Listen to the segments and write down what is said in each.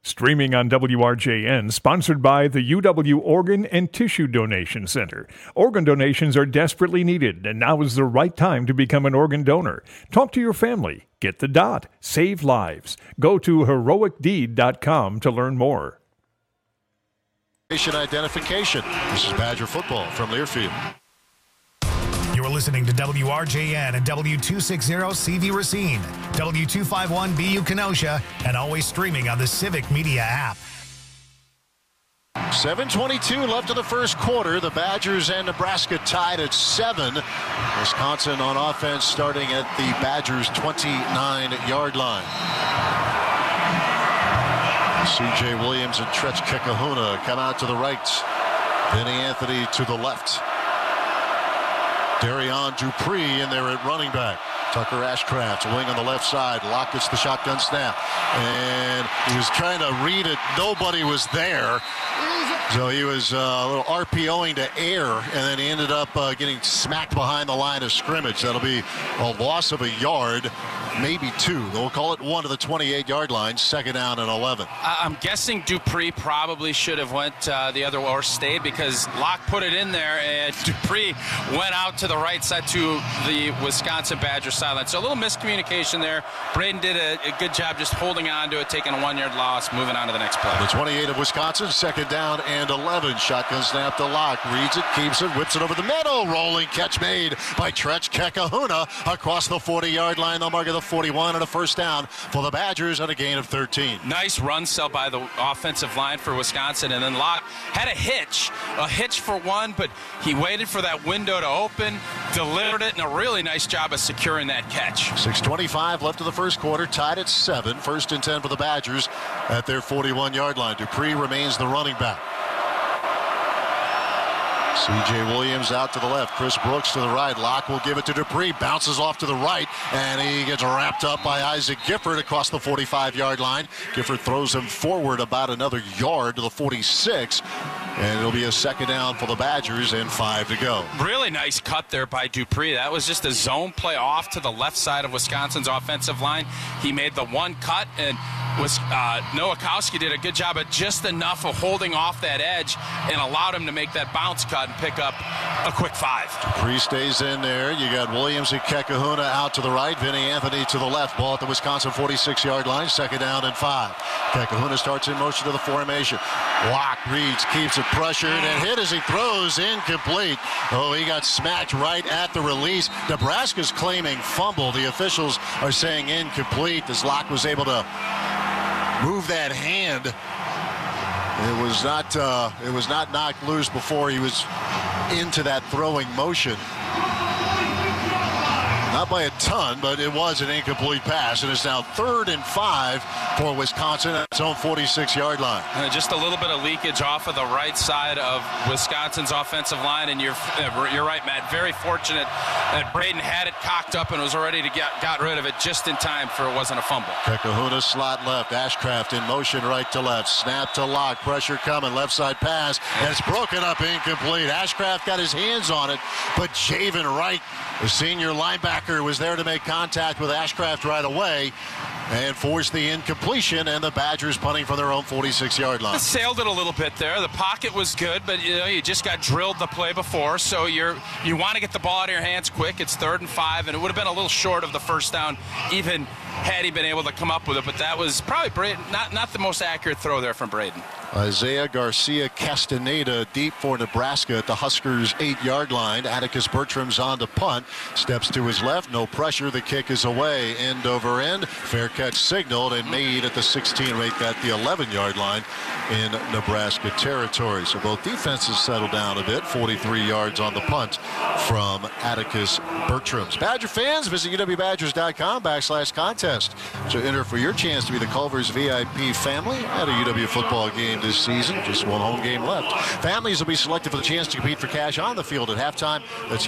Streaming on WRJN, sponsored by the UW Organ and Tissue Donation Center. Organ donations are desperately needed, and now is the right time to become an organ donor. Talk to your family. Get the dot. Save lives. Go to heroicdeed.com to learn more. Identification. This is Badger football from Learfield. You're listening to WRJN and W260 CV Racine, W251 BU Kenosha, and always streaming on the Civic Media app. 7:22 left in the first quarter. The Badgers and Nebraska tied at 7. Wisconsin on offense starting at the Badgers' 29-yard line. C.J. Williams and Tretch Kekahuna come out to the right. Vinny Anthony to the left. Darion Dupree in there at running back. Tucker Ashcraft, wing on the left side. Locke gets the shotgun snap. And he was trying to read it. Nobody was there. So he was a little RPOing to air, and then he ended up getting smacked behind the line of scrimmage. That'll be a loss of a yard, maybe 2. They'll call it 1 to the 28-yard line, second down and 11. I'm guessing Dupree probably should have went the other way or stayed, because Locke put it in there, and Dupree went out to the right side to the Wisconsin Badger sideline. So a little miscommunication there. Braden did a good job just holding on to it, taking a 1-yard loss, moving on to the next play. The 28 of Wisconsin, second down and 11. Shotgun snap to Locke. Reads it, keeps it, whips it over the middle. Rolling catch made by Tretch Kekahuna across the 40-yard line. They'll mark of the 41 and a first down for the Badgers on a gain of 13. Nice run cell by the offensive line for Wisconsin. And then Locke had a hitch for one, but he waited for that window to open, delivered it, and a really nice job of securing that catch. 6:25 left of the first quarter, tied at 7. First and 10 for the Badgers at their 41-yard line. Dupree remains the running back. C.J. Williams out to the left. Chris Brooks to the right. Locke will give it to Dupree. Bounces off to the right, and he gets wrapped up by Isaac Gifford across the 45-yard line. Gifford throws him forward about another yard to the 46, and it'll be a second down for the Badgers and 5 to go. Really nice cut there by Dupree. That was just a zone play off to the left side of Wisconsin's offensive line. He made the one cut, and Nowakowski did a good job of just enough of holding off that edge and allowed him to make that bounce cut and pick up a quick 5. Dupree stays in there. You got Williams and Kekahuna out to the right. Vinny Anthony to the left. Ball at the Wisconsin 46-yard line. Second down and 5. Kekahuna starts in motion to the formation. Locke reads, keeps it pressured and hit as he throws. Incomplete. Oh, he got smacked right at the release. Nebraska's claiming fumble. The officials are saying incomplete as Locke was able to move that hand. It was not knocked loose before he was into that throwing motion. Not by a ton, but it was an incomplete pass, and it's now 3rd and 5 for Wisconsin at its own 46-yard line. Just a little bit of leakage off of the right side of Wisconsin's offensive line, and you're right, Matt. Very fortunate that Braden had it cocked up and was ready to got rid of it just in time for it wasn't a fumble. Kekahuna slot left. Ashcraft in motion right to left. Snap to Locke. Pressure coming. Left side pass. And it's broken up incomplete. Ashcraft got his hands on it, but Javen Wright, the senior linebacker, was there to make contact with Ashcraft right away and forced the incompletion, and the Badgers punting from their own 46-yard line. Sailed it a little bit there. The pocket was good, but you just got drilled the play before, so you want to get the ball out of your hands quick. It's 3rd and 5, and it would have been a little short of the first down, even had he been able to come up with it. But that was probably Braden, not the most accurate throw there from Braden. Isaiah Garcia Castaneda deep for Nebraska at the Huskers' 8-yard line. Atticus Bertram's on to punt. Steps to his left. No pressure. The kick is away. End over end. Fair catch signaled and made at the 16, right at the 11-yard line in Nebraska territory. So both defenses settled down a bit. 43 yards on the punt from Atticus Bertram's. Badger fans, visit uwbadgers.com/contest to enter for your chance to be the Culver's VIP family at a UW football game this season. Just one home game left. Families will be selected for the chance to compete for cash on the field at halftime. That's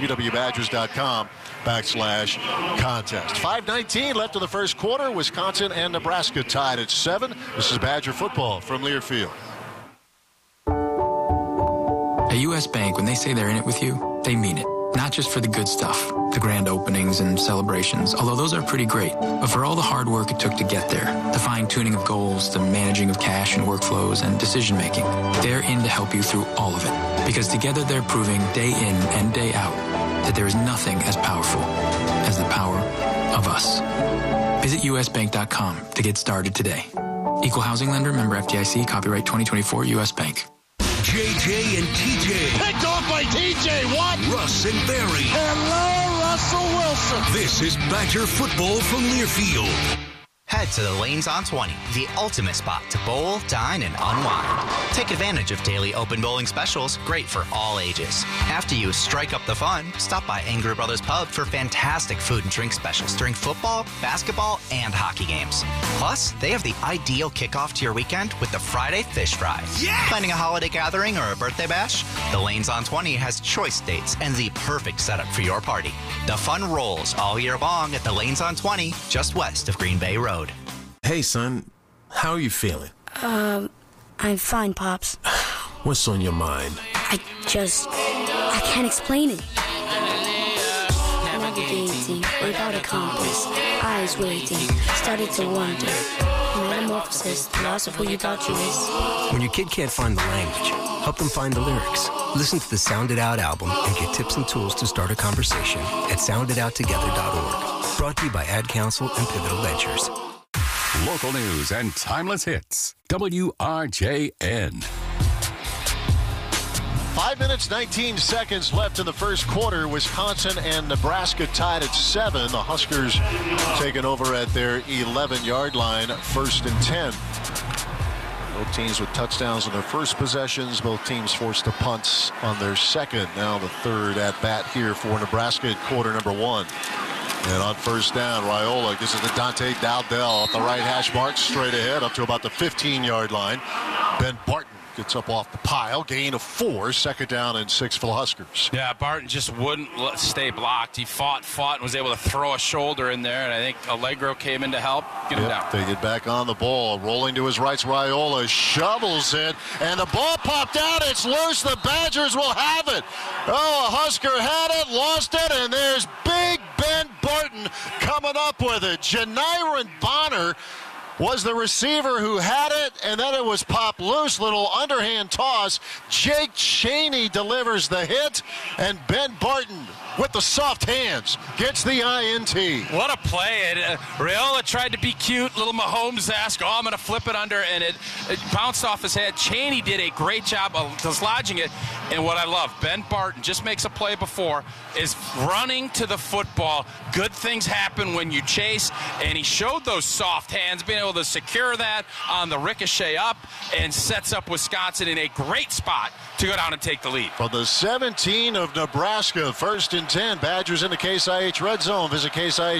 uwbadgers.com/contest. 5:19 left in the first quarter. Wisconsin and Nebraska tied at 7. This is Badger football from Learfield. At U.S. Bank, when they say they're in it with you, they mean it. Not just for the good stuff, the grand openings and celebrations, although those are pretty great, but for all the hard work it took to get there, the fine-tuning of goals, the managing of cash and workflows, and decision-making. They're in to help you through all of it, because together they're proving day in and day out that there is nothing as powerful as the power of us. Visit usbank.com to get started today. Equal housing lender, member FDIC, copyright 2024 U.S. Bank. JJ and TJ. Picked off by TJ Watt. Russ and Barry. Hello, Russell Wilson. This is Badger football from Learfield. Head to the Lanes on 20, the ultimate spot to bowl, dine, and unwind. Take advantage of daily open bowling specials, great for all ages. After you strike up the fun, stop by Angry Brothers Pub for fantastic food and drink specials during football, basketball, and hockey games. Plus, they have the ideal kickoff to your weekend with the Friday Fish Fry. Yeah! Planning a holiday gathering or a birthday bash? The Lanes on 20 has choice dates and the perfect setup for your party. The fun rolls all year long at the Lanes on 20, just west of Green Bay Road. Hey, son. How are you feeling? I'm fine, Pops. What's on your mind? I can't explain it. Navigating without a compass, eyes waiting, started to wonder. Metamorphosis, the loss of who you thought you was. When your kid can't find the language, help them find the lyrics. Listen to the Sound It Out album and get tips and tools to start a conversation at sounditouttogether.org. Brought to you by Ad Council and Pivotal Ventures. Local news and timeless hits. WRJN. 5 minutes, 19 seconds left in the first quarter. Wisconsin and Nebraska tied at 7. The Huskers taking over at their 11-yard line, 1st and 10. Both teams with touchdowns on their first possessions. Both teams forced to punt on their second. Now the third at bat here for Nebraska in quarter number 1. And on first down, Raiola gives it to Dante Dowdell at the right hash mark, straight ahead up to about the 15-yard line. Ben Barton gets up off the pile, gain of 4, 2nd down and 6 for the Huskers. Yeah, Barton just wouldn't stay blocked. He fought and was able to throw a shoulder in there, and I think Allegro came in to help get him down. They get back on the ball. Rolling to his right, Raiola shovels it, and the ball popped out. It's loose. The Badgers will have it. Oh, a Husker had it, lost it, and there's big Ben Barton coming up with it. Janiron Bonner was the receiver who had it, and then it was popped loose. Little underhand toss. Jake Chaney delivers the hit, and Ben Barton with the soft hands gets the INT. What a play. Raiola tried to be cute. Little Mahomes-esque. I'm going to flip it under, and it bounced off his head. Chaney did a great job of dislodging it. And what I love, Ben Barton just makes a play before, is running to the football. Good things happen when you chase, and he showed those soft hands, being able to secure that on the ricochet up, and sets up Wisconsin in a great spot to go down and take the lead. From the 17 of Nebraska, 1st and 10. Badgers in the Case IH red zone. Visit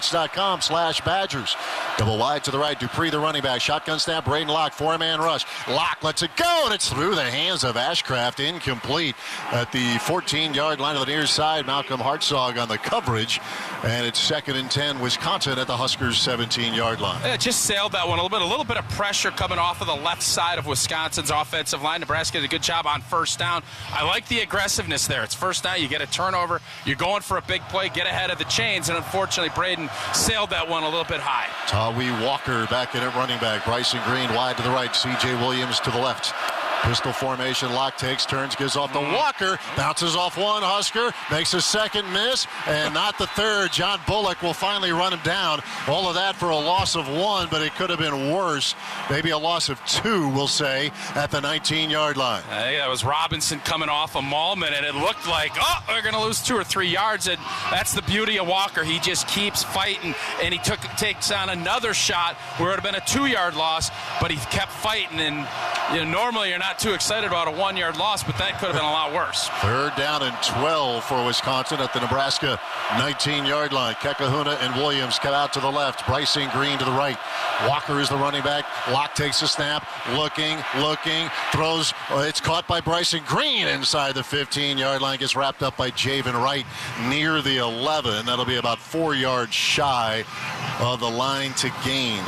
caseih.com/Badgers. Double wide to the right. Dupree, the running back. Shotgun snap. Braden Locke, 4-man rush. Locke lets it go, and it's through the hands of Ashcraft. Incomplete at the 14-yard line of the near side. Malcolm Hartzog on the coverage, and it's 2nd and 10. Wisconsin at the Huskers' 17-yard line. Yeah, just sailed that one a little bit of pressure coming off of the left side of Wisconsin's offensive line. Nebraska did a good job on first down. I like the aggressiveness there. It's first down. You get a turnover. You're going for a big play. Get ahead of the chains. And unfortunately, Braden sailed that one a little bit high. Tawi Walker back in at running back. Bryson Green wide to the right. C.J. Williams to the left. Pistol formation. Locke takes turns, gives off to Walker, bounces off one. Husker makes a second miss, and not the third. John Bullock will finally run him down. All of that for a loss of 1, but it could have been worse. Maybe a loss of 2, we'll say, at the 19-yard line. I think that was Robinson coming off a maulman, and it looked like, they're going to lose 2 or 3 yards. And that's the beauty of Walker. He just keeps fighting, and he takes on another shot where it would have been a 2-yard loss, but he kept fighting. And normally you're not too excited about a 1-yard loss, but that could have been a lot worse. 3rd down and 12 for Wisconsin at the Nebraska 19-yard line. Kekahuna and Williams cut out to the left. Bryson Green to the right. Walker is the running back. Locke takes a snap. Looking, throws. It's caught by Bryson Green inside the 15-yard line. Gets wrapped up by Javen Wright near the 11. That'll be about 4 yards shy of the line to gain.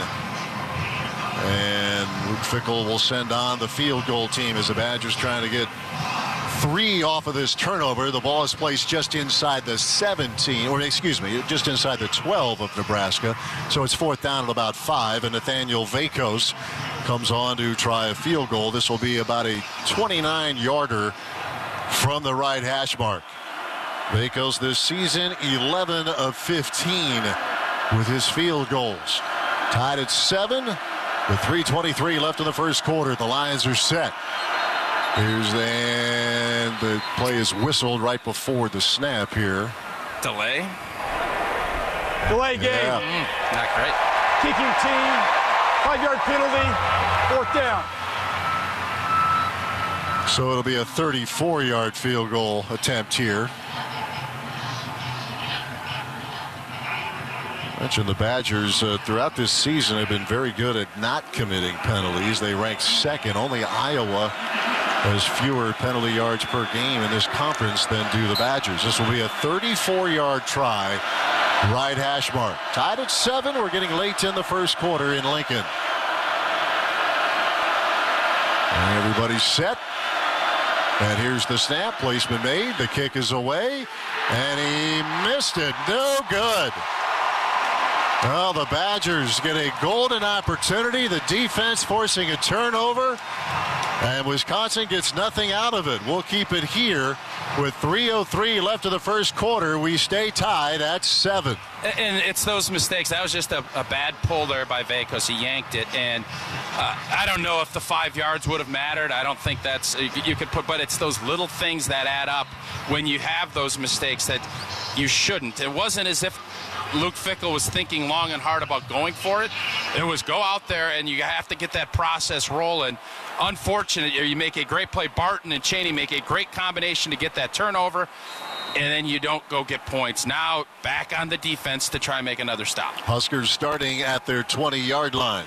And Luke Fickell will send on the field goal team as the Badgers trying to get 3 off of this turnover. The ball is placed just inside the 17, or excuse me, just inside the 12 of Nebraska. So it's 4th down at about 5, and Nathaniel Vakos comes on to try a field goal. This will be about a 29-yarder from the right hash mark. Vakos this season 11 of 15 with his field goals. Tied at 7 with 3:23 left in the first quarter. The Lions are set. The play is whistled right before the snap here. Delay game. Yeah. Not great. Kicking team. 5-yard penalty. 4th down. So it'll be a 34-yard field goal attempt here. I mentioned the Badgers throughout this season have been very good at not committing penalties. They rank 2nd. Only Iowa has fewer penalty yards per game in this conference than do the Badgers. This will be a 34-yard try. Right hash mark. Tied at 7. We're getting late in the first quarter in Lincoln. And everybody's set. And here's the snap. Placement made. The kick is away. And he missed it. No good. Well, the Badgers get a golden opportunity. The defense forcing a turnover. And Wisconsin gets nothing out of it. We'll keep it here with 3:03 left of the first quarter. We stay tied at 7. And it's those mistakes. That was just a bad pull there by Vakos. He yanked it. And I don't know if the 5 yards would have mattered. I don't think that's you could put, but it's those little things that add up when you have those mistakes that you shouldn't. It wasn't as if Luke Fickell was thinking long and hard about going for it. It was go out there and you have to get that process rolling. Unfortunate, you make a great play. Barton and Chaney make a great combination to get that turnover, and then you don't go get points. Now back on the defense to try and make another stop. Huskers starting at their 20-yard line.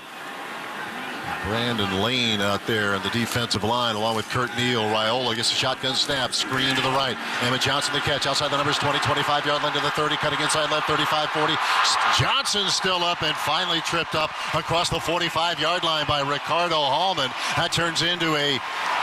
Brandon Lane out there on the defensive line along with Kurt Neal. Raiola gets a shotgun snap. Screen to the right. Emmett Johnson the catch. Outside the numbers 20, 25-yard line to the 30. Cutting inside left 35, 40. Johnson still up and finally tripped up across the 45-yard line by Ricardo Hallman. That turns into a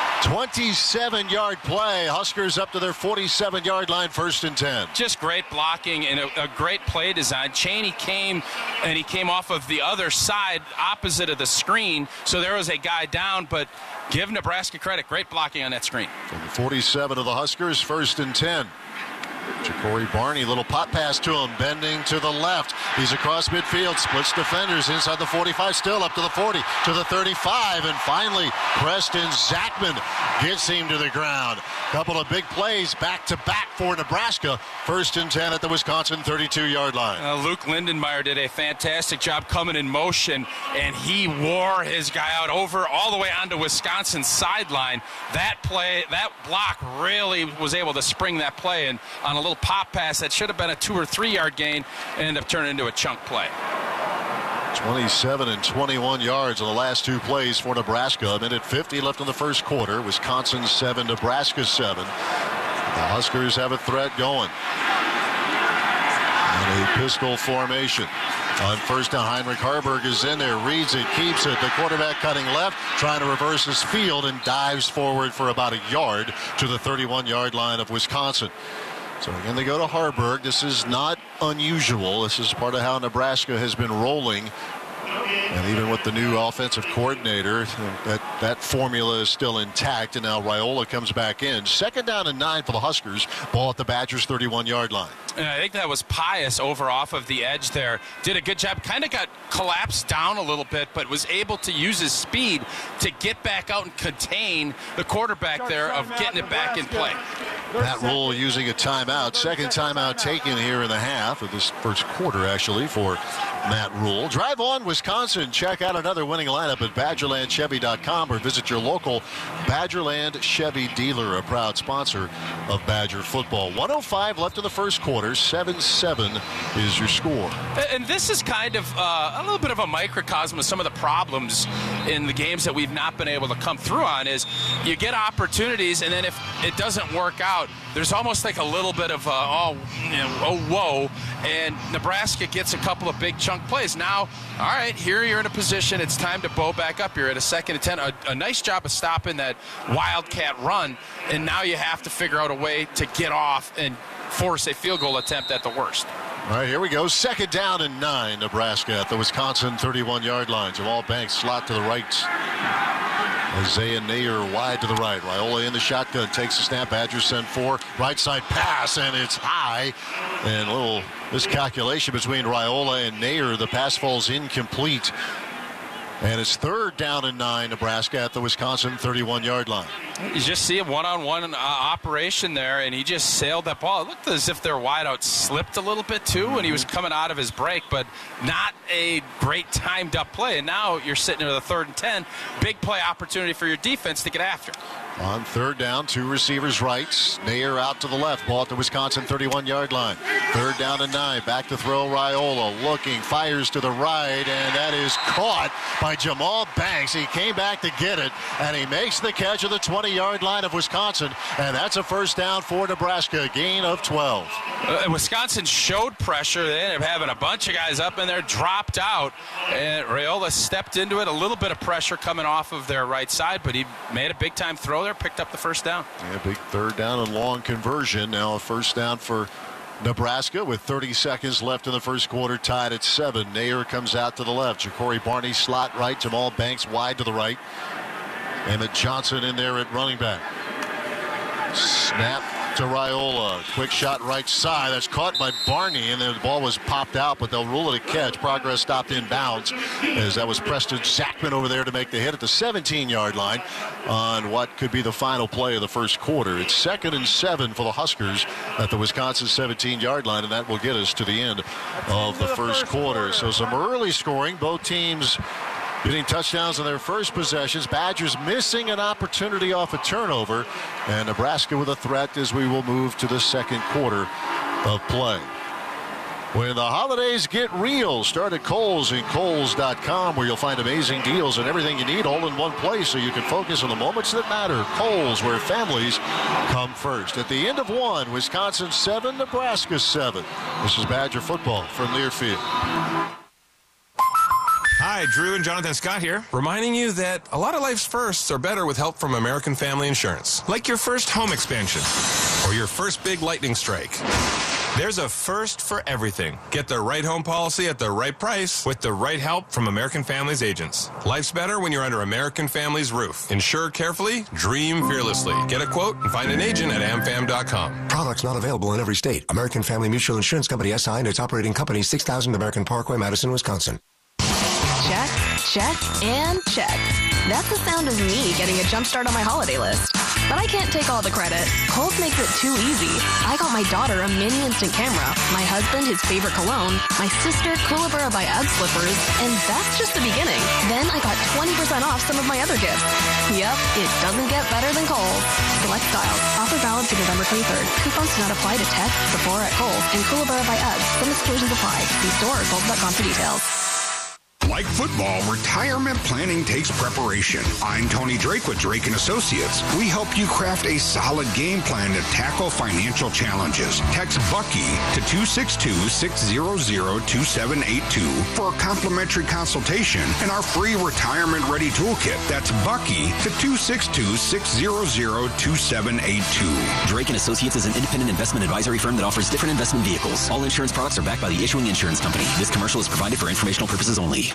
27-yard play. Huskers up to their 47-yard line, 1st and 10. Just great blocking and a great play design. Chaney came off of the other side opposite of the screen, so there was a guy down, but give Nebraska credit. Great blocking on that screen. From the 47 of the Huskers, 1st and 10. Ja'Cory Barney, little pop pass to him, bending to the left. He's across midfield, splits defenders inside the 45, still up to the 40, to the 35, and finally Preston Zachman gets him to the ground. Couple of big plays back-to-back for Nebraska. 1st and 10 at the Wisconsin 32-yard line. Luke Lindenmeyer did a fantastic job coming in motion, and he wore his guy out over all the way onto Wisconsin's sideline. That play, that block really was able to spring that play, and on a little pop pass that should have been a 2 or 3 yard gain and ended up turning into a chunk play. 27 and 21 yards on the last 2 plays for Nebraska. A minute 50 left in the first quarter. Wisconsin 7, Nebraska 7. The Huskers have a threat going. And a pistol formation. On 1st down, Heinrich Haarberg is in there, reads it, keeps it. The quarterback cutting left, trying to reverse his field, and dives forward for about a yard to the 31-yard line of Wisconsin. So again, they go to Haarberg. This is not unusual. This is part of how Nebraska has been rolling. And even with the new offensive coordinator, that formula is still intact. And now Raiola comes back in. 2nd down and 9 for the Huskers. Ball at the Badgers' 31-yard line. And I think that was Pius over off of the edge there. Did a good job. Kind of got collapsed down a little bit, but was able to use his speed to get back out and contain the quarterback there of getting it back in play. Matt Rule using a timeout. 2nd timeout taken here in the half of this first quarter, actually, for Matt Rule. Drive on, Wisconsin. Check out another winning lineup at BadgerlandChevy.com or visit your local Badgerland Chevy dealer, a proud sponsor of Badger football. 1:05 left in the first quarter. 7-7 is your score. And this is kind of a little bit of a microcosm of some of the problems in the games that we've not been able to come through on. Is you get opportunities, and then if it doesn't work out, there's almost like a little bit of whoa, and Nebraska gets a couple of big chunks chunk plays. Now, all right, here you're in a position. It's time to bow back up. You're at a 2nd and 10. A nice job of stopping that wildcat run, and now you have to figure out a way to get off and force a field goal attempt at the worst. All right, here we go. 2nd down and 9, Nebraska at the Wisconsin 31-yard line. Jamal Banks slot to the right. Isaiah Nayer wide to the right. Raiola in the shotgun, takes the snap. Badgers send 4. Right side pass, and it's high. And a little miscalculation between Raiola and Nayer. The pass falls incomplete. And it's 3rd down and 9, Nebraska at the Wisconsin 31-yard line. You just see a one-on-one operation there, and he just sailed that ball. It looked as if their wideout slipped a little bit, too, when he was coming out of his break, but not a great timed-up play. And now you're sitting at the 3rd and 10. Big play opportunity for your defense to get after. On 3rd down, 2 receivers right. Nayer out to the left. Ball at the Wisconsin 31-yard line. 3rd down and 9. Back to throw. Raiola looking, fires to the right, and that is caught by Jamal Banks. He came back to get it, and he makes the catch at the 20-yard line of Wisconsin, and that's a 1st down for Nebraska. Gain of 12. Wisconsin showed pressure. They ended up having a bunch of guys up in there, dropped out, and Raiola stepped into it. A little bit of pressure coming off of their right side, but he made a big-time throw there, picked up the 1st down. Yeah, big 3rd down and long conversion. Now a 1st down for Nebraska with 30 seconds left in the 1st quarter, tied at 7. Nayer comes out to the left. Ja'Cory Barney slot right. Jamal Banks wide to the right. Emmett Johnson in there at running back. Snap to Raiola. Quick shot right side. That's caught by Barney, and the ball was popped out, but they'll rule it a catch. Progress stopped in bounds, as that was Preston Zachman over there to make the hit at the 17-yard line on what could be the final play of the 1st quarter. It's 2nd and 7 for the Huskers at the Wisconsin 17-yard line, and that will get us to the end of the 1st quarter. So some early scoring. Both teams getting touchdowns on their first possessions. Badgers missing an opportunity off a turnover, and Nebraska with a threat as we will move to the 2nd quarter of play. When the holidays get real, start at Kohl's and Kohl's.com, where you'll find amazing deals and everything you need all in one place, so you can focus on the moments that matter. Kohl's, where families come first. At the end of 1, Wisconsin 7, Nebraska 7. This is Badger football from Learfield. Hi, Drew and Jonathan Scott here, reminding you that a lot of life's firsts are better with help from American Family Insurance. Like your first home expansion or your first big lightning strike. There's a first for everything. Get the right home policy at the right price with the right help from American Family's agents. Life's better when you're under American Family's roof. Insure carefully, dream fearlessly. Get a quote and find an agent at amfam.com. Products not available in every state. American Family Mutual Insurance Company SI and its operating company, 6000 American Parkway, Madison, Wisconsin. Check, check, and check. That's the sound of me getting a jump start on my holiday list. But I can't take all the credit. Kohl's makes it too easy. I got my daughter a mini instant camera, my husband his favorite cologne, my sister Kookaburra by UGG slippers, and that's just the beginning. Then I got 20% off some of my other gifts. Yep, it doesn't get better than Kohl's. Select styles. Offer valid through November 23rd. Coupons do not apply to Tech, Sephora at Kohl's, and Kookaburra by UGG. Some exclusions apply. See store or Kohl's.com for details. Like football, retirement planning takes preparation. I'm Tony Drake with Drake & Associates. We help you craft a solid game plan to tackle financial challenges. Text Bucky to 262-600-2782 for a complimentary consultation and our free retirement ready toolkit. That's Bucky to 262-600-2782. Drake & Associates is an independent investment advisory firm that offers different investment vehicles. All insurance products are backed by the issuing insurance company. This commercial is provided for informational purposes only.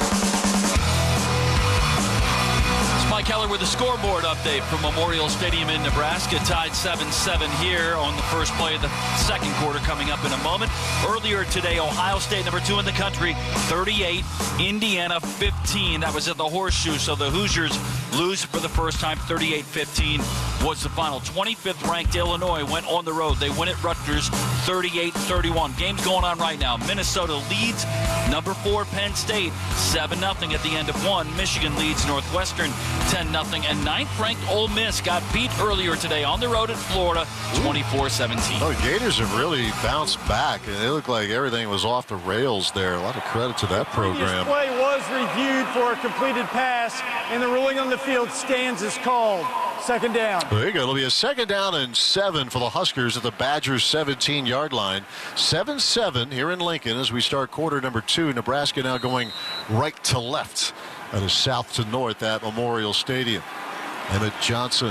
Mike Keller with a scoreboard update from Memorial Stadium in Nebraska. Tied 7-7 here on the first play of the 2nd quarter coming up in a moment. Earlier today, Ohio State, number 2 in the country, 38, Indiana 15. That was at the Horseshoe, so the Hoosiers lose for the first time. 38-15 was the final. 25th ranked Illinois went on the road. They win at Rutgers 38-31. Game's going on right now. Minnesota leads number 4 Penn State 7-0 at the end of 1. Michigan leads Northwestern 10-0, and 9th ranked Ole Miss got beat earlier today on the road at Florida 24-17. Oh, Gators have really bounced back, and it looked like everything was off the rails there. A lot of credit to that program. This play was reviewed for a completed pass, and the ruling on the field stands as called. Second down. There you go. It'll be a 2nd down and 7 for the Huskers at the Badgers' 17-yard line. 7-7 here in Lincoln as we start quarter number 2. Nebraska now going right to left. That is south to north at Memorial Stadium. Emmett Johnson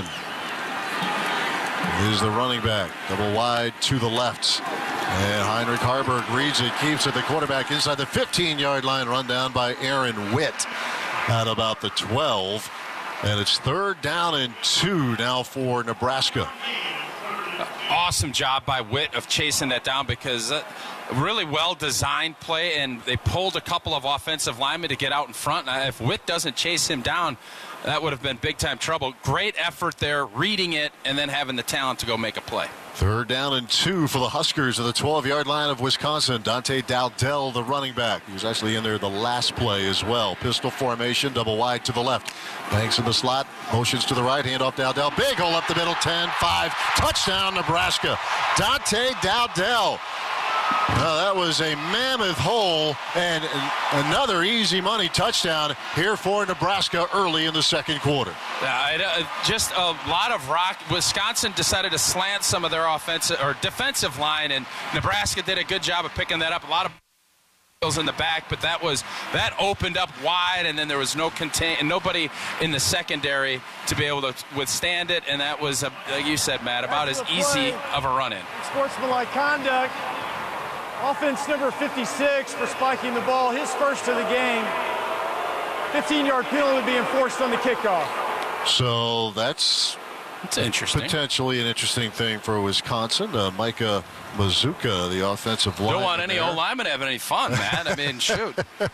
is the running back. Double wide to the left. And Heinrich Harburg reads it, keeps it. The quarterback inside the 15-yard line, run down by Aaron Witt at about the 12. And it's 3rd down and 2 now for Nebraska. Awesome job by Witt of chasing that down, because really well-designed play, and they pulled a couple of offensive linemen to get out in front. And if Witt doesn't chase him down, that would have been big-time trouble. Great effort there, reading it, and then having the talent to go make a play. 3rd down and 2 for the Huskers at the 12-yard line of Wisconsin. Dante Dowdell, the running back. He was actually in there the last play as well. Pistol formation, double wide to the left. Banks in the slot, motions to the right, hand off Dowdell. Big hole up the middle, 10-5. Touchdown, Nebraska. Dante Dowdell. Well, that was a mammoth hole, and another easy money touchdown here for Nebraska early in the second quarter. Just a lot of rock. Wisconsin decided to slant some of their offensive or defensive line, and Nebraska did a good job of picking that up. A lot of in the back, but that opened up wide, and then there was nobody in the secondary to be able to withstand it, and that was, like you said, Matt, about as easy of a run-in. Sportsmanlike conduct. Offense number 56 for spiking the ball, his first of the game. 15-yard penalty would be enforced on the kickoff. So that's interesting. Potentially an interesting thing for Wisconsin. Micah Mazuka, the offensive lineman. Don't want any old lineman having any fun, man. I mean, shoot.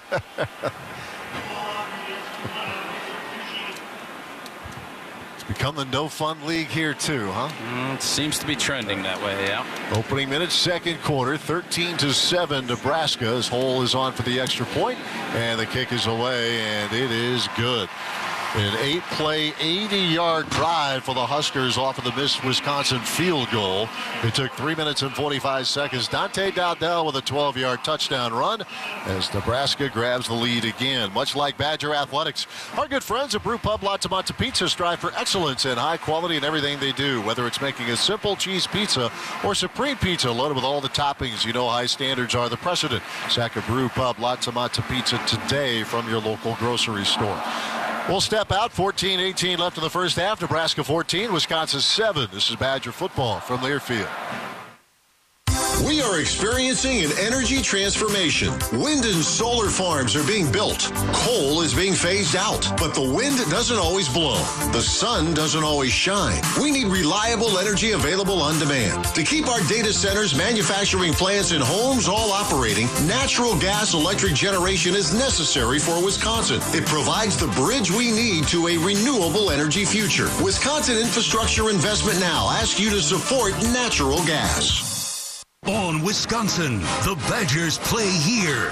Become the no-fun league here, too, huh? It seems to be trending that way, yeah. Opening minutes, second quarter, 13-7, Nebraska. As Hole is on for the extra point, and the kick is away, and it is good. An 8-play, 80-yard drive for the Huskers off of the missed Wisconsin field goal. It took 3 minutes and 45 seconds. Dante Dowdell with a 12-yard touchdown run as Nebraska grabs the lead again. Much like Badger Athletics, our good friends at Brew Pub La Tomato Pizza strive for excellence and high quality in everything they do. Whether it's making a simple cheese pizza or supreme pizza loaded with all the toppings, you know high standards are the precedent. Sack a Brew Pub La Tomato Pizza today from your local grocery store. We'll step out. 14-18 left in the first half. Nebraska 14, Wisconsin 7. This is Badger football from Learfield. We are experiencing an energy transformation. Wind and solar farms are being built. Coal is being phased out, but the wind doesn't always blow. The sun doesn't always shine. We need reliable energy available on demand. To keep our data centers, manufacturing plants, and homes all operating, natural gas electric generation is necessary for Wisconsin. It provides the bridge we need to a renewable energy future. Wisconsin Infrastructure Investment Now asks you to support natural gas. On Wisconsin, the Badgers play here.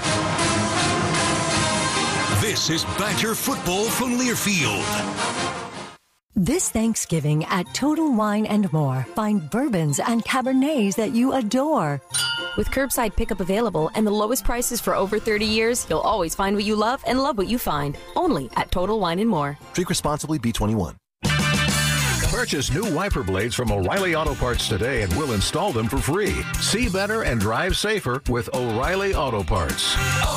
This is Badger football from Learfield. This Thanksgiving at Total Wine & More, find bourbons and Cabernets that you adore. With curbside pickup available and the lowest prices for over 30 years, you'll always find what you love and love what you find. Only at Total Wine & More. Drink responsibly, B21. Purchase new wiper blades from O'Reilly Auto Parts today and we'll install them for free. See better and drive safer with O'Reilly Auto Parts.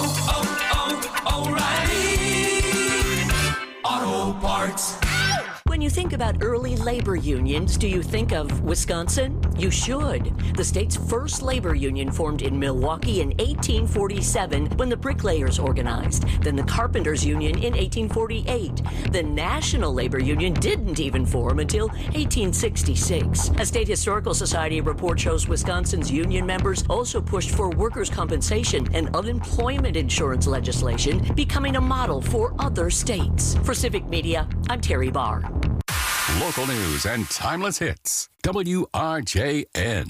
O'Reilly Auto Parts. When you think about early labor unions, do you think of Wisconsin? You should. The state's first labor union formed in Milwaukee in 1847 when the bricklayers organized. Then the carpenters union in 1848. The National Labor Union didn't even form until 1866. A State Historical Society report shows Wisconsin's union members also pushed for workers' compensation and unemployment insurance legislation, becoming a model for other states. For Civic Media, I'm Terry Barr. Local news and timeless hits. WRJN.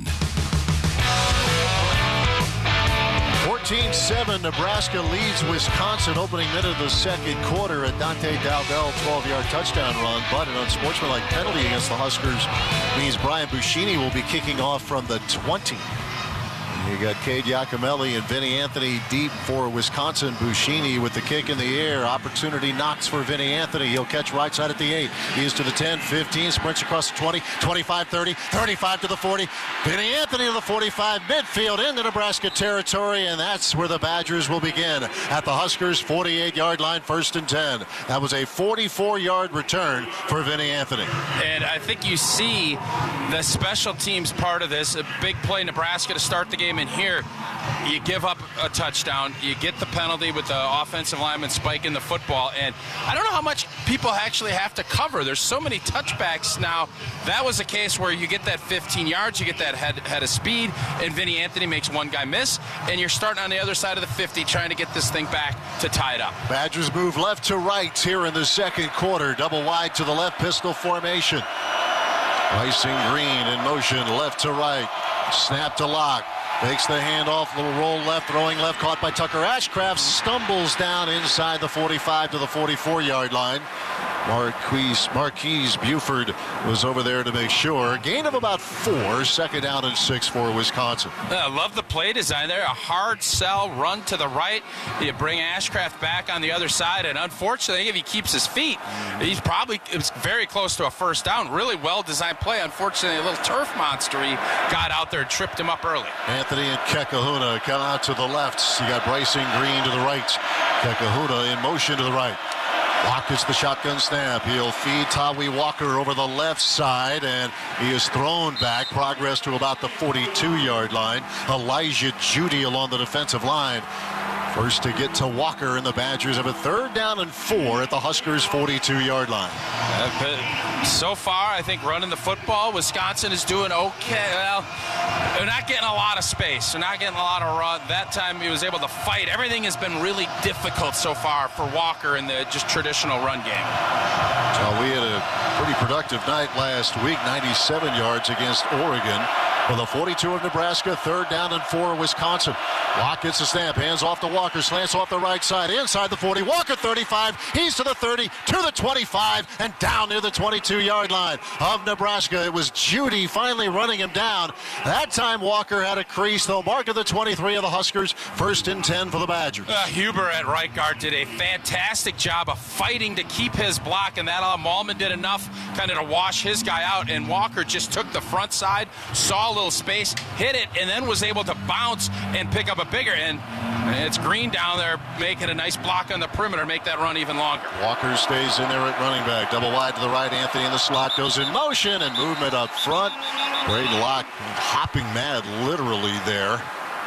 14-7, Nebraska leads Wisconsin opening minute of the second quarter. A Dante Dowdell 12-yard touchdown run, but an unsportsmanlike penalty against the Huskers means Brian Buschini will be kicking off from the 20. You got Cade Giacomelli and Vinny Anthony deep for Wisconsin. Buschini with the kick in the air. Opportunity knocks for Vinny Anthony. He'll catch right side at the 8. He is to the 10, 15, sprints across the 20, 25, 30, 35 to the 40. Vinny Anthony to the 45, midfield into Nebraska territory, and that's where the Badgers will begin at the Huskers' 48-yard line, 1st and 10. That was a 44-yard return for Vinny Anthony. And I think you see the special teams part of this. A big play Nebraska to start the game, and here you give up a touchdown. You get the penalty with the offensive lineman spiking the football, and I don't know how much people actually have to cover. There's so many touchbacks now. That was a case where you get that 15 yards, you get that head of speed, and Vinny Anthony makes one guy miss, and you're starting on the other side of the 50 trying to get this thing back to tie it up. Badgers move left to right here in the second quarter. Double wide to the left, pistol formation. Bryson Green in motion left to right. Snap to Locke. Takes the handoff, little roll left, throwing left, caught by Tucker Ashcraft, stumbles down inside the 45 to the 44-yard line. Marquise Buford was over there to make sure. Gain of about 4, 2nd down and 6 for Wisconsin. I love the play design there. A hard sell, run to the right. You bring Ashcraft back on the other side, and unfortunately, if he keeps his feet, he's probably very close to a 1st down. Really well-designed play. Unfortunately, a little turf monster. He got out there and tripped him up early. Anthony and Kekahuna come out to the left. You got Bryson Green to the right. Kekahuna in motion to the right. Locke gets the shotgun snap. He'll feed Tawi Walker over the left side, and he is thrown back. Progress to about the 42-yard line. Elijah Judy along the defensive line. First to get to Walker, and the Badgers have a 3rd down and 4 at the Huskers' 42-yard line. So far, I think running the football, Wisconsin is doing okay. Well, they're not getting a lot of space. They're not getting a lot of run. That time he was able to fight. Everything has been really difficult so far for Walker in the just traditional run game. So we had a pretty productive night last week, 97 yards against Oregon. For the 42 of Nebraska, 3rd down and 4 Wisconsin. Locke gets the snap, hands off to Walker, slants off the right side, inside the 40. Walker 35, he's to the 30, to the 25, and down near the 22-yard line of Nebraska. It was Judy finally running him down. That time Walker had a crease, though. Mark of the 23 of the Huskers, 1st and 10 for the Badgers. Huber at right guard did a fantastic job of fighting to keep his block, and that Malman did enough kind of to wash his guy out, and Walker just took the front side, saw a little space, hit it, and then was able to bounce and pick up a bigger, and it's Green down there making a nice block on the perimeter, make that run even longer. Walker stays in there at running back. Double wide to the right. Anthony in the slot goes in motion, and movement up front. Braden Locke hopping mad literally there.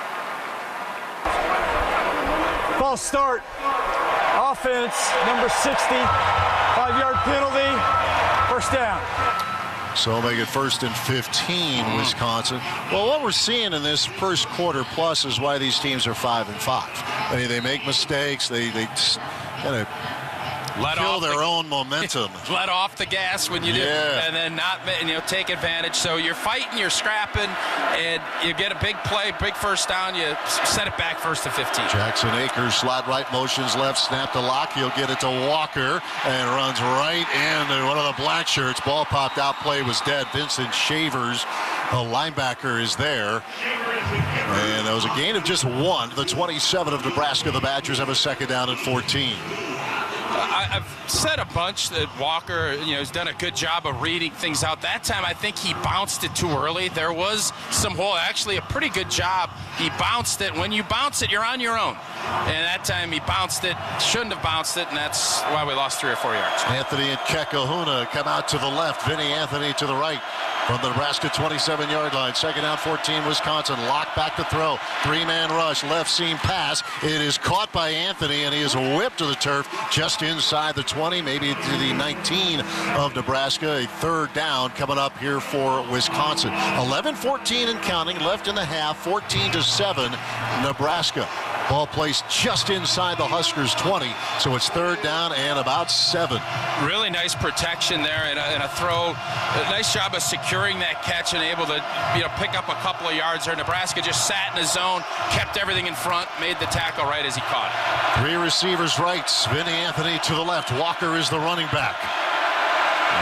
False start. Offense, number 60. 5-yard penalty. 1st down. So make it 1st and 15, Wisconsin. Well, what we're seeing in this first quarter plus is why these teams are 5 and 5. They make mistakes. They just kind of kill their own momentum. Let off the gas when you do, and then not take advantage. So you're fighting, you're scrapping, and you get a big play, big 1st down. You set it back 1st and 15. Jackson Akers slot right, motions left, snap to Locke. He'll get it to Walker and runs right into one of the black shirts. Ball popped out. Play was dead. Vincent Shavers, a linebacker, is there. And that was a gain of just 1. The 27 of Nebraska. The Badgers have a 2nd down and 14. I've said a bunch that Walker, has done a good job of reading things out. That time, I think he bounced it too early. There was some hole, actually a pretty good job. He bounced it. When you bounce it, you're on your own. And that time he bounced it, shouldn't have bounced it, and that's why we lost 3 or 4 yards. Anthony and Kekahuna come out to the left. Vinny Anthony to the right. From the Nebraska 27-yard line. 2nd down, 14, Wisconsin. Lock back to throw. 3-man rush. Left seam pass. It is caught by Anthony, and he is whipped to the turf just inside the 20, maybe to the 19 of Nebraska. A 3rd down coming up here for Wisconsin. 11-14 and counting. Left in the half. 14-7, Nebraska. Ball placed just inside the Huskers' 20, so it's 3rd down and about 7. Really nice protection there and a throw. A nice job of securing that catch and able to pick up a couple of yards there. Nebraska just sat in the zone, kept everything in front, made the tackle right as he caught it. 3 receivers right. Vinny Anthony to the left. Walker is the running back.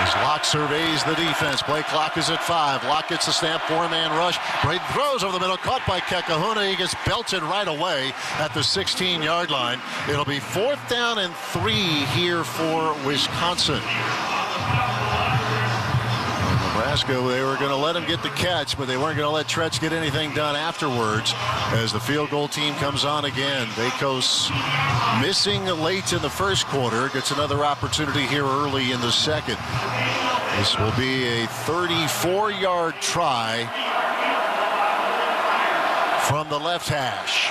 As Locke surveys the defense. Play clock is at 5. Locke gets the snap, 4-man rush. Braden throws over the middle, caught by Kekahuna. He gets belted right away at the 16-yard line. It'll be 4th down and 3 here for Wisconsin. Nebraska, they were going to let him get the catch, but they weren't going to let Tretch get anything done afterwards as the field goal team comes on again. Vacos missing late in the first quarter, gets another opportunity here early in the second. This will be a 34-yard try from the left hash.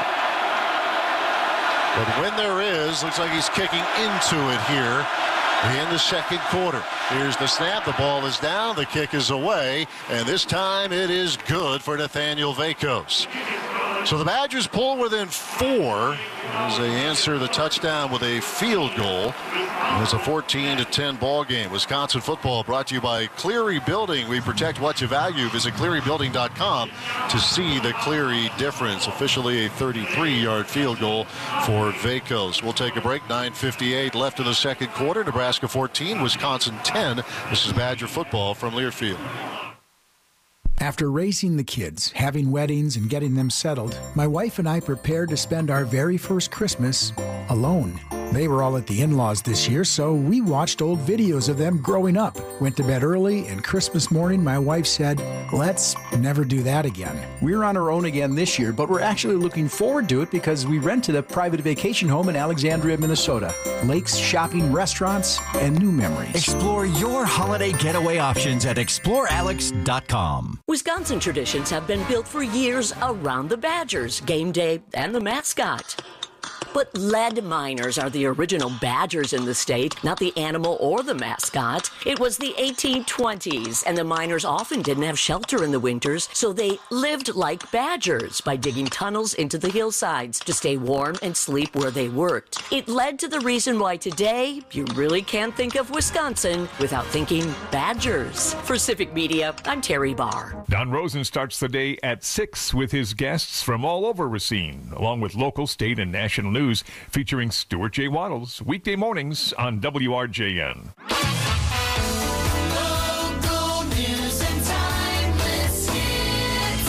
But when there is, looks like he's kicking into it here in the second quarter. Here's the snap. The ball is down. The kick is away. And this time it is good for Nathaniel Vacos. So the Badgers pull within 4 as they answer the touchdown with a field goal. It's a 14-10 ball game. Wisconsin football brought to you by Cleary Building. We protect what you value. Visit clearybuilding.com to see the Cleary difference. Officially a 33-yard field goal for Vacos. We'll take a break. 9:58 left in the second quarter. Nebraska 14, Wisconsin 10. This is Badger football from Learfield. After raising the kids, having weddings, and getting them settled, my wife and I prepared to spend our very first Christmas alone. They were all at the in-laws this year, so we watched old videos of them growing up. Went to bed early, and Christmas morning, my wife said, "Let's never do that again." We're on our own again this year, but we're actually looking forward to it because we rented a private vacation home in Alexandria, Minnesota. Lakes, shopping, restaurants, and new memories. Explore your holiday getaway options at explorealex.com. Wisconsin traditions have been built for years around the Badgers, game day, and the mascot. But lead miners are the original Badgers in the state, not the animal or the mascot. It was the 1820s, and the miners often didn't have shelter in the winters, so they lived like Badgers by digging tunnels into the hillsides to stay warm and sleep where they worked. It led to the reason why today you really can't think of Wisconsin without thinking Badgers. For Civic Media, I'm Terry Barr. Don Rosen starts the day at 6 with his guests from all over Racine, along with local, state, and national news featuring Stuart J. Waddles, weekday mornings on WRJN. Local news and timeless hits.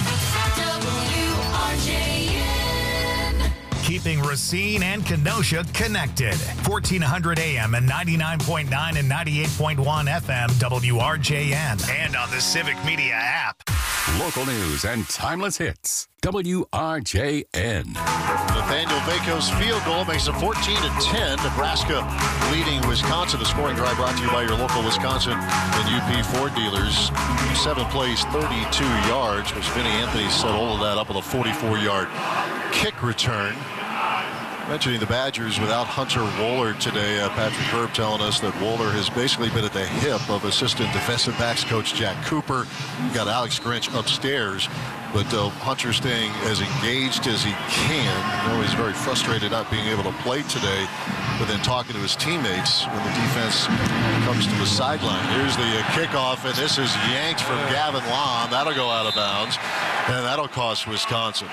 WRJN. Keeping Racine and Kenosha connected. 1400 AM and 99.9 and 98.1 FM WRJN. And on the Civic Media app. Local news and timeless hits. WRJN. Nathaniel Vacos field goal makes it 14-10. Nebraska leading Wisconsin. The scoring drive brought to you by your local Wisconsin and UP Ford dealers. 7 plays, 32 yards, which Vinny Anthony set all of that up with a 44-yard kick return. Mentioning the Badgers without Hunter Wohler today. Patrick Herb telling us that Wohler has basically been at the hip of assistant defensive backs coach Jack Cooper. We've got Alex Grinch upstairs, but Hunter staying as engaged as he can. You know, he's very frustrated not being able to play today, but then talking to his teammates when the defense comes to the sideline. Here's the kickoff, and this is yanked from Gavin Lom. That'll go out of bounds, and that'll cost Wisconsin.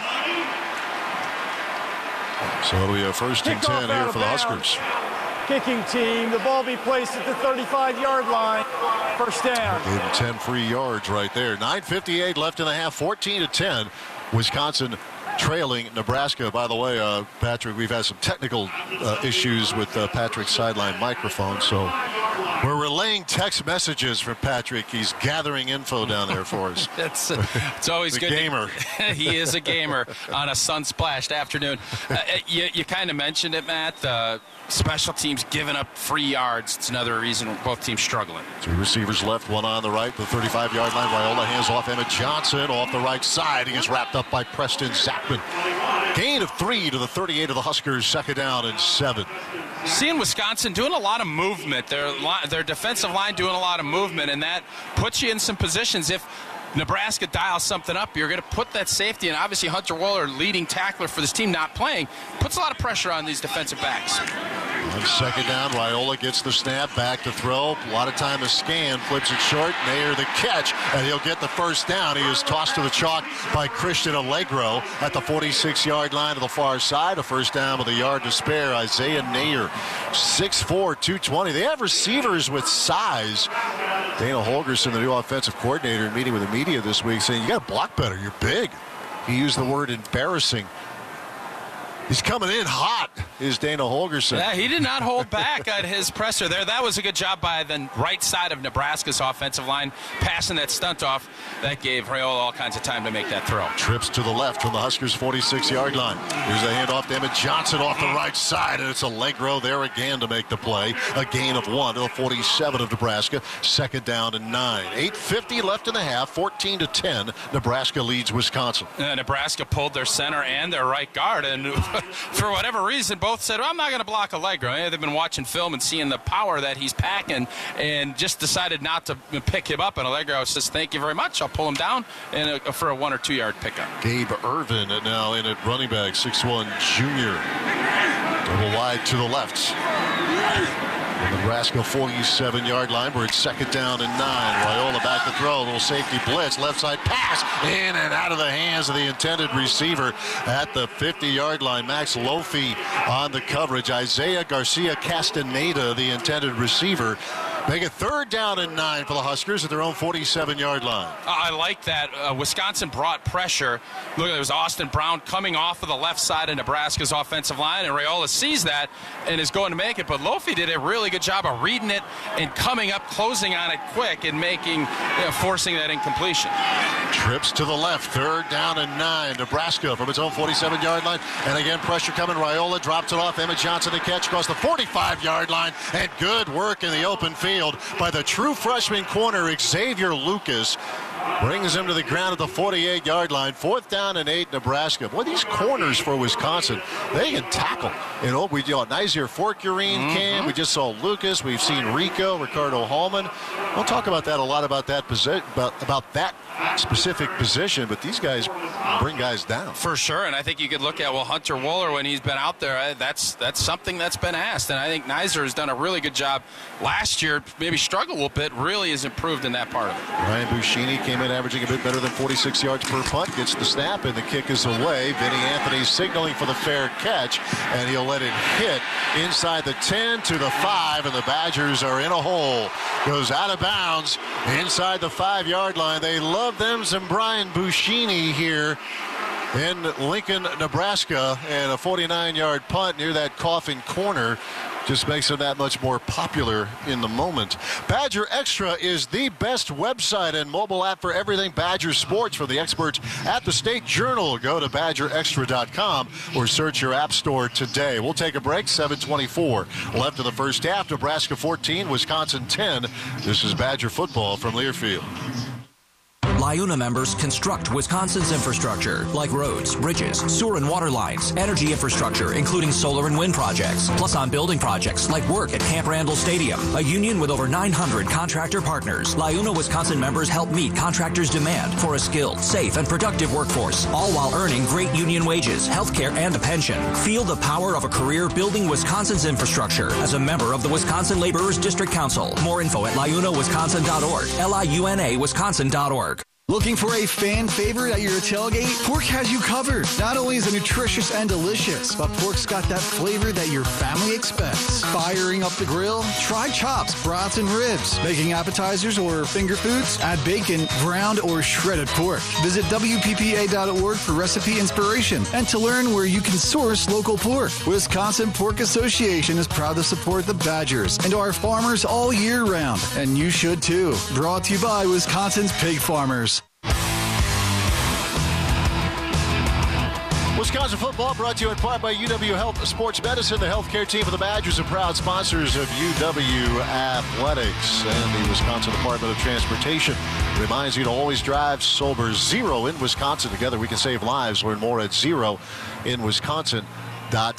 So it'll be a 1st and 10 here for the Huskers. Kicking team. The ball be placed at the 35-yard line. 1st down. Gave him 10 free yards right there. 9:58 left in the half. 14-10. Wisconsin trailing Nebraska. By the way, Patrick, we've had some technical issues with Patrick's sideline microphone, so we're relaying text messages from Patrick. He's gathering info down there for us. It's always good. Gamer. He is a gamer on a sun-splashed afternoon. You kind of mentioned it, Matt. Special teams giving up free yards. It's another reason both teams struggling. 2 receivers left, 1 on the right, the 35-yard line. Viola hands off Emmett Johnson off the right side. He gets wrapped up by Preston Zachman. Gain of 3 to the 38 of the Huskers. 2nd down and 7. Seeing Wisconsin doing a lot of movement, their defensive line doing a lot of movement, and that puts you in some positions. If Nebraska dials something up, you're going to put that safety, and obviously Hunter Wohler, leading tackler for this team, not playing, puts a lot of pressure on these defensive backs. On second down, Raiola gets the snap, back to throw. A lot of time to scan, flips it short. Nair the catch, and he'll get the first down. He is tossed to the chalk by Christian Allegro at the 46-yard line to the far side. A first down with a yard to spare. Isaiah Nair, 6'4", 220. They have receivers with size. Dana Holgorsen, the new offensive coordinator, meeting with the media this week, saying, you got to block better. You're big. He used the word embarrassing. He's coming in hot, is Dana Holgorsen. Yeah, he did not hold back at his presser there. That was a good job by the right side of Nebraska's offensive line, passing that stunt off. That gave Raiola all kinds of time to make that throw. Trips to the left from the Huskers' 46-yard line. Here's a handoff to Emmett Johnson off the right side, and it's Allegro there again to make the play. A gain of 1 to the 47 of Nebraska. Second down and 9. 8:50 left in the half, 14-10. Nebraska leads Wisconsin. Nebraska pulled their center and their right guard, and for whatever reason, both said, well, I'm not going to block Allegro. They've been watching film and seeing the power that he's packing and just decided not to pick him up. And Allegro says, thank you very much. I'll pull him down and for a 1 or 2 yard pickup. Gabe Irvin now in at running back, 6'1" junior. Double wide to the left. The Nebraska 47-yard line. We're at second down and 9. Raiola back to throw. A little safety blitz. Left side pass. In and out of the hands of the intended receiver at the 50-yard line. Max Lofi on the coverage. Isaiah Garcia Castaneda, the intended receiver. Make it third down and 9 for the Huskers at their own 47-yard line. I like that. Wisconsin brought pressure. Look, there was Austin Brown coming off of the left side of Nebraska's offensive line, and Raiola sees that and is going to make it. But Lofi did a really good job of reading it and coming up, closing on it quick and making, forcing that incompletion. Trips to the left, third down and 9. Nebraska from its own 47-yard line. And again, pressure coming. Raiola drops it off. Emmett Johnson to catch across the 45-yard line. And good work in the open field by the true freshman corner, Xavier Lucas. Brings him to the ground at the 48-yard line. Fourth down and 8, Nebraska. Boy, these corners for Wisconsin, they can tackle. We Nazir Forkurine came. We just saw Lucas. We've seen Ricardo Hallman. We'll talk about that a lot, about that specific position, but these guys bring guys down. For sure, and I think you could look at, Hunter Wooler, when he's been out there, that's something that's been asked, and I think Nazir has done a really good job. Last year, maybe struggled a little bit, really has improved in that part of it. Ryan Buschini came in averaging a bit better than 46 yards per punt, gets the snap, and the kick is away. Vinny Anthony signaling for the fair catch, and he'll let it hit inside the 10 to the 5, and the Badgers are in a hole. Goes out of bounds inside the 5-yard line. They love them some Brian Buschini here in Lincoln, Nebraska, and a 49-yard punt near that coffin corner just makes him that much more popular in the moment. Badger Extra is the best website and mobile app for everything Badger sports from the experts at the State Journal. Go to BadgerExtra.com or search your app store today. We'll take a break. 7:24 left in the first half. Nebraska 14, Wisconsin 10. This is Badger football from Learfield. LIUNA members construct Wisconsin's infrastructure, like roads, bridges, sewer and water lines, energy infrastructure, including solar and wind projects, plus on building projects like work at Camp Randall Stadium. A union with over 900 contractor partners, LIUNA Wisconsin members help meet contractors' demand for a skilled, safe, and productive workforce, all while earning great union wages, health care, and a pension. Feel the power of a career building Wisconsin's infrastructure as a member of the Wisconsin Laborers District Council. More info at liunawisconsin.org, liunawisconsin.org. Looking for a fan favorite at your tailgate? Pork has you covered. Not only is it nutritious and delicious, but pork's got that flavor that your family expects. Firing up the grill? Try chops, brats, and ribs. Making appetizers or finger foods? Add bacon, ground, or shredded pork. Visit WPPA.org for recipe inspiration and to learn where you can source local pork. Wisconsin Pork Association is proud to support the Badgers and our farmers all year round. And you should too. Brought to you by Wisconsin's Pig Farmers. Wisconsin football brought to you in part by UW Health Sports Medicine. The healthcare team for the Badgers are proud sponsors of UW Athletics. And the Wisconsin Department of Transportation reminds you to always drive sober. Zero in Wisconsin. Together we can save lives. Learn more at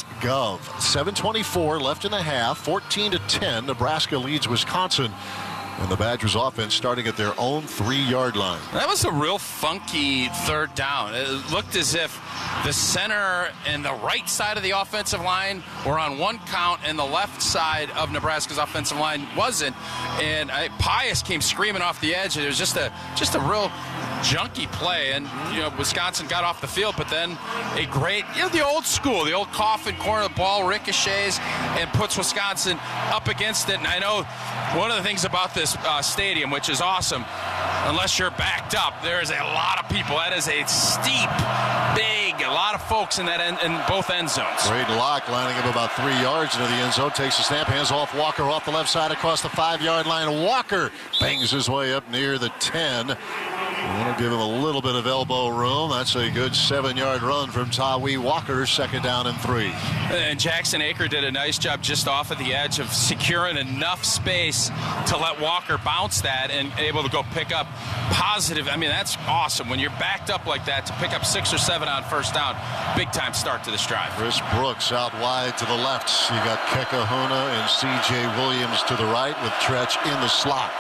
zeroinwisconsin.gov. 7:24 left in the half. 14-10. Nebraska leads Wisconsin And the Badgers offense starting at their own 3-yard line. That was a real funky third down. It looked as if the center and the right side of the offensive line were on one count and the left side of Nebraska's offensive line wasn't. And Pius came screaming off the edge. It was just a real junky play. And, Wisconsin got off the field, but then a great, the old school, the old coffin corner, the ball ricochets and puts Wisconsin up against it. And I know one of the things about this stadium, which is awesome, unless you're backed up, there is a lot of people. That is a steep, big, a lot of folks in both end zones. Braden Locke lining up about 3 yards into the end zone, takes a snap, hands off Walker off the left side across the 5-yard line. Walker bangs his way up near the 10. We'll give him a little bit of elbow room. That's a good 7-yard run from Tawee Walker, 2nd down and 3. And Jackson Aker did a nice job just off at the edge of securing enough space to let Walker bounce that and able to go pick up positive. I mean, that's awesome. When you're backed up like that, to pick up 6 or 7 on first down, big-time start to this drive. Chris Brooks out wide to the left. You got Kekahuna and C.J. Williams to the right with Tretch in the slot.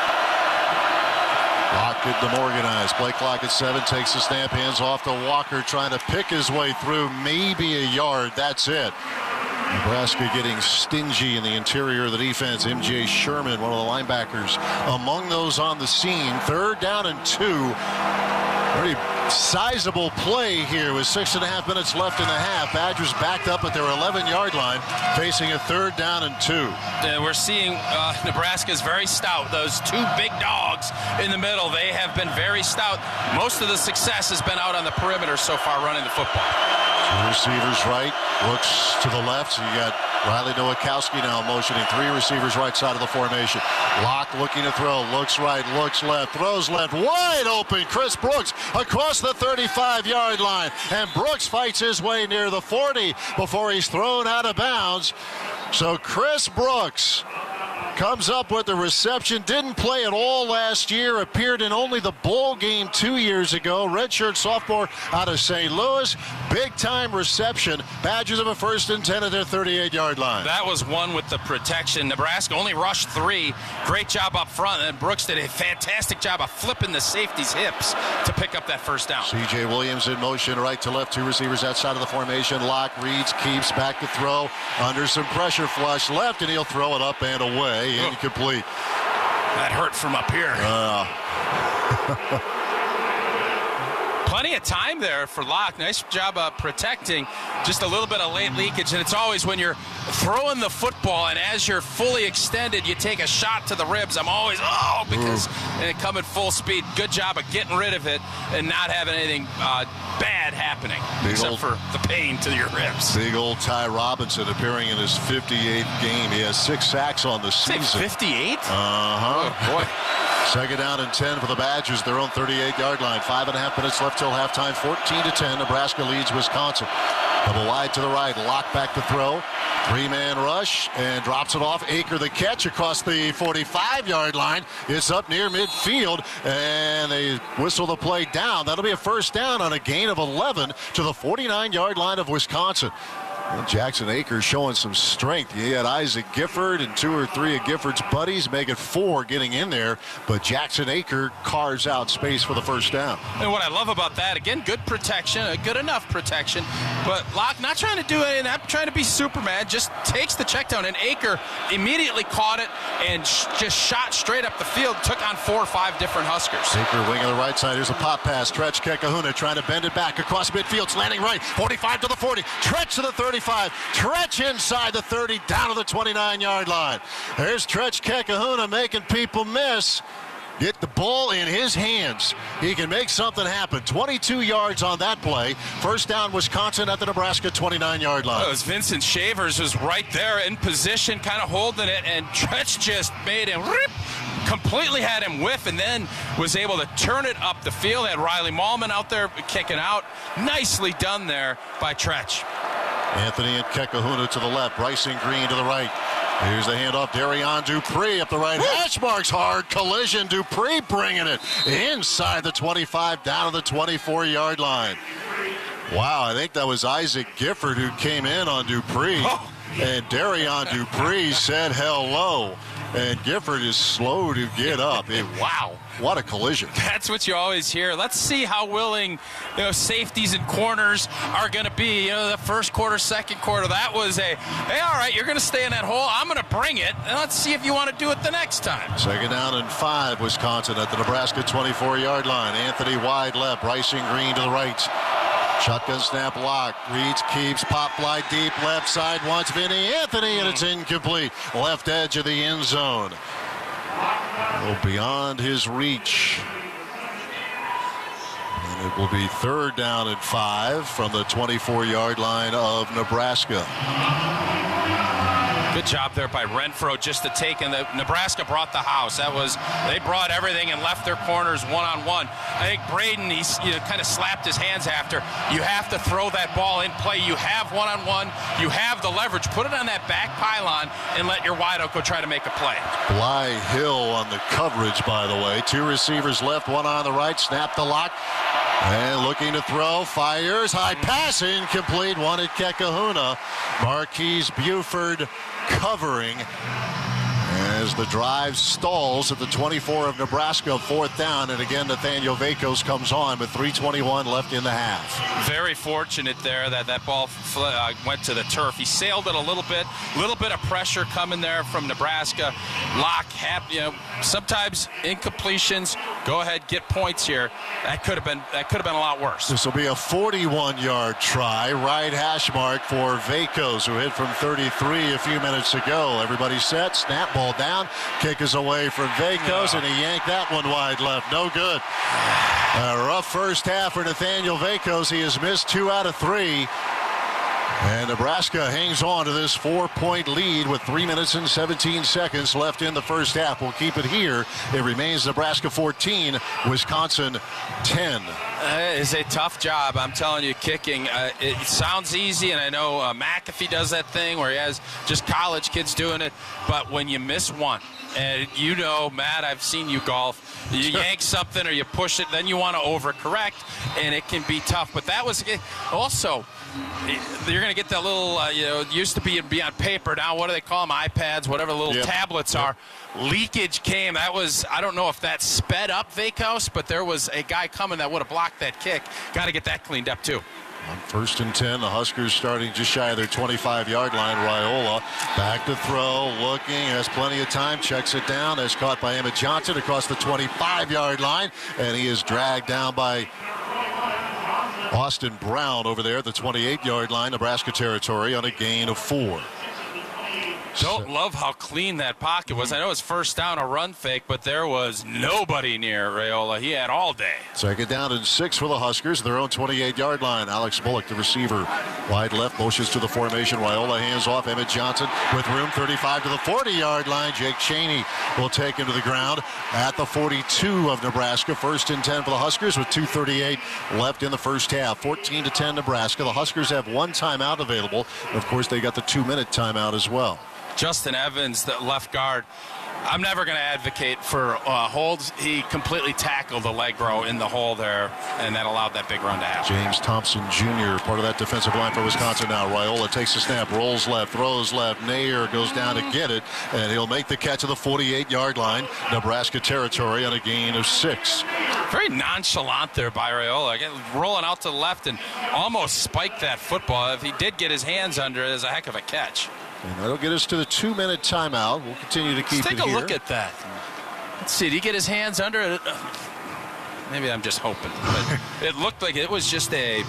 Locke good to Morganize. Play clock at 7. Takes the snap. Hands off to Walker. Trying to pick his way through. Maybe a yard. That's it. Nebraska getting stingy in the interior of the defense. M.J. Sherman, one of the linebackers, among those on the scene. 3rd down and 2. Pretty sizable play here with 6.5 minutes left in the half. Badgers backed up at their 11-yard line, facing a 3rd down and 2. We're seeing Nebraska's very stout. Those 2 big dogs in the middle, they have been very stout. Most of the success has been out on the perimeter so far running the football. 2 receivers right, Brooks to the left. So you got Riley Nowakowski now motioning. 3 receivers right side of the formation. Locke looking to throw, looks right, looks left, throws left, wide open. Chris Brooks across the 35-yard line. And Brooks fights his way near the 40 before he's thrown out of bounds. So Chris Brooks comes up with the reception. Didn't play at all last year. Appeared in only the bowl game 2 years ago. Redshirt sophomore out of St. Louis. Big-time reception. Badgers have a 1st and 10 at their 38-yard line. That was one with the protection. Nebraska only rushed 3. Great job up front. And Brooks did a fantastic job of flipping the safety's hips to pick up that 1st down. C.J. Williams in motion, right to left. 2 receivers outside of the formation. Locke reads, keeps, back to throw. Under some pressure, flush left, and he'll throw it up and away. Incomplete. That hurt from up here. Plenty of time there for Locke. Nice job of protecting. Just a little bit of late leakage, and it's always when you're throwing the football and as you're fully extended, you take a shot to the ribs. I'm always, because and it come at full speed. Good job of getting rid of it and not having anything bad happening, except for the pain to your ribs. Big old Ty Robinson appearing in his 58th game. He has 6 sacks on the season. 58? Uh-huh. Oh, boy. 2nd down and 10 for the Badgers, their own 38-yard line. 5.5 minutes left till halftime. 14-10. Nebraska leads Wisconsin. Double wide to the right. Locke back to throw. 3-man rush and drops it off. Aker the catch across the 45-yard line. It's up near midfield, and they whistle the play down. That'll be a 1st down on a gain of 11 to the 49-yard line of Wisconsin. And Jackson Aker showing some strength. He had Isaac Gifford and 2 or 3 of Gifford's buddies, make it 4 getting in there. But Jackson Aker carves out space for the 1st down. And what I love about that, again, good protection, good enough protection. But Locke not trying to do anything, not trying to be Superman, just takes the check down. And Aker immediately caught it and just shot straight up the field, took on 4 or 5 different Huskers. Aker wing on the right side. Here's a pop pass. Tretch Kekahuna trying to bend it back across midfield. It's landing right. 45 to the 40. Tretch to the 35. Tretch inside the 30, down to the 29-yard line. There's Tretch Kekahuna making people miss. Get the ball in his hands. He can make something happen. 22 yards on that play. 1st down, Wisconsin at the Nebraska 29-yard line. It was Vincent Shavers was right there in position, kind of holding it, and Tretch just made him rip. Completely had him whiff, and then was able to turn it up the field. Had Riley Mahlman out there kicking out. Nicely done there by Tretch. Anthony and Kekahuna to the left. Bryson Green to the right. Here's the handoff. Darian Dupree up the right. Hash marks hard. Collision. Dupree bringing it inside the 25, down to the 24-yard line. Wow, I think that was Isaac Gifford who came in on Dupree. And Darian Dupree said hello. and Gifford is slow to get up. Wow, what a collision. That's what you always hear. Let's see how willing safeties and corners are going to be. The first quarter, second quarter, that was hey, all right, you're going to stay in that hole. I'm going to bring it, and let's see if you want to do it the next time. Second down and 5, Wisconsin at the Nebraska 24-yard line. Anthony wide left, Bryson Green to the right. Shotgun snap lock. Reeds keeps, pop fly deep left side. Wants Vinny Anthony, and it's incomplete. Left edge of the end zone. A little beyond his reach. And it will be third down and 5 from the 24-yard line of Nebraska. Good job there by Renfro just to take, and Nebraska brought the house. They brought everything and left their corners one-on-one. I think Braden, he's kind of slapped his hands after. You have to throw that ball in play. You have one-on-one. You have the leverage. Put it on that back pylon and let your wideout go try to make a play. Bly Hill on the coverage, by the way. 2 receivers left, one on the right. Snap the lock. And looking to throw, fires, high pass, incomplete, wanted Kekahuna. Marquise Buford covering as the drive stalls at the 24 of Nebraska, 4th down, and again Nathaniel Vakos comes on with 3:21 left in the half. Very fortunate there that ball went to the turf. He sailed it a little bit of pressure coming there from Nebraska. Locke, sometimes incompletions. Go ahead, get points here. That could have been a lot worse. This will be a 41-yard try, right hash mark for Vakos, who hit from 33 a few minutes ago. Everybody set, snap, ball down, kick is away from Vakos, and he yanked that one wide left. No good. A rough first half for Nathaniel Vakos. He has missed 2 out of 3. And Nebraska hangs on to this 4-point lead with 3 minutes and 17 seconds left in the first half. We'll keep it here. It remains Nebraska 14, Wisconsin 10. It's a tough job, I'm telling you, kicking. It sounds easy, and I know McAfee does that thing where he has just college kids doing it, but when you miss one, and Matt, I've seen you golf, you yank something or you push it, then you want to overcorrect, and it can be tough. But that was also, you're going to get that little, used to be on paper. Now, what do they call them? iPads, whatever the little tablets are. Leakage came. That was, I don't know if that sped up Vakos, but there was a guy coming that would have blocked that kick. Got to get that cleaned up, too. On 1st and 10, the Huskers starting just shy of their 25-yard line. Raiola back to throw, looking, has plenty of time, checks it down, is caught by Emmett Johnson across the 25-yard line, and he is dragged down by Austin Brown over there at the 28-yard line, Nebraska territory, on a gain of 4. Don't love how clean that pocket was. I know it's first down, a run fake, but there was nobody near Raiola. He had all day. Second down and 6 for the Huskers, their own 28-yard line. Alex Bullock, the receiver, wide left, motions to the formation. Raiola hands off. Emmett Johnson with room, 35 to the 40-yard line. Jake Chaney will take him to the ground at the 42 of Nebraska. 1st and 10 for the Huskers with 2:38 left in the first half. 14-10 Nebraska. The Huskers have 1 timeout available. And of course, they got the 2-minute timeout as well. Justin Evans, the left guard, I'm never going to advocate for holds. He completely tackled the leg row in the hole there, and that allowed that big run to happen. James Thompson Jr., part of that defensive line for Wisconsin now. Raiola takes the snap, rolls left, throws left. Nair goes down to get it, and he'll make the catch of the 48-yard line. Nebraska territory on a gain of 6. Very nonchalant there by Raiola. Again, rolling out to the left and almost spiked that football. If he did get his hands under it, it's a heck of a catch. And that'll get us to the 2-minute timeout. We'll continue to keep it here. Let's take a look at that. Let's see. Did he get his hands under it? Maybe I'm just hoping. But it looked like it was just a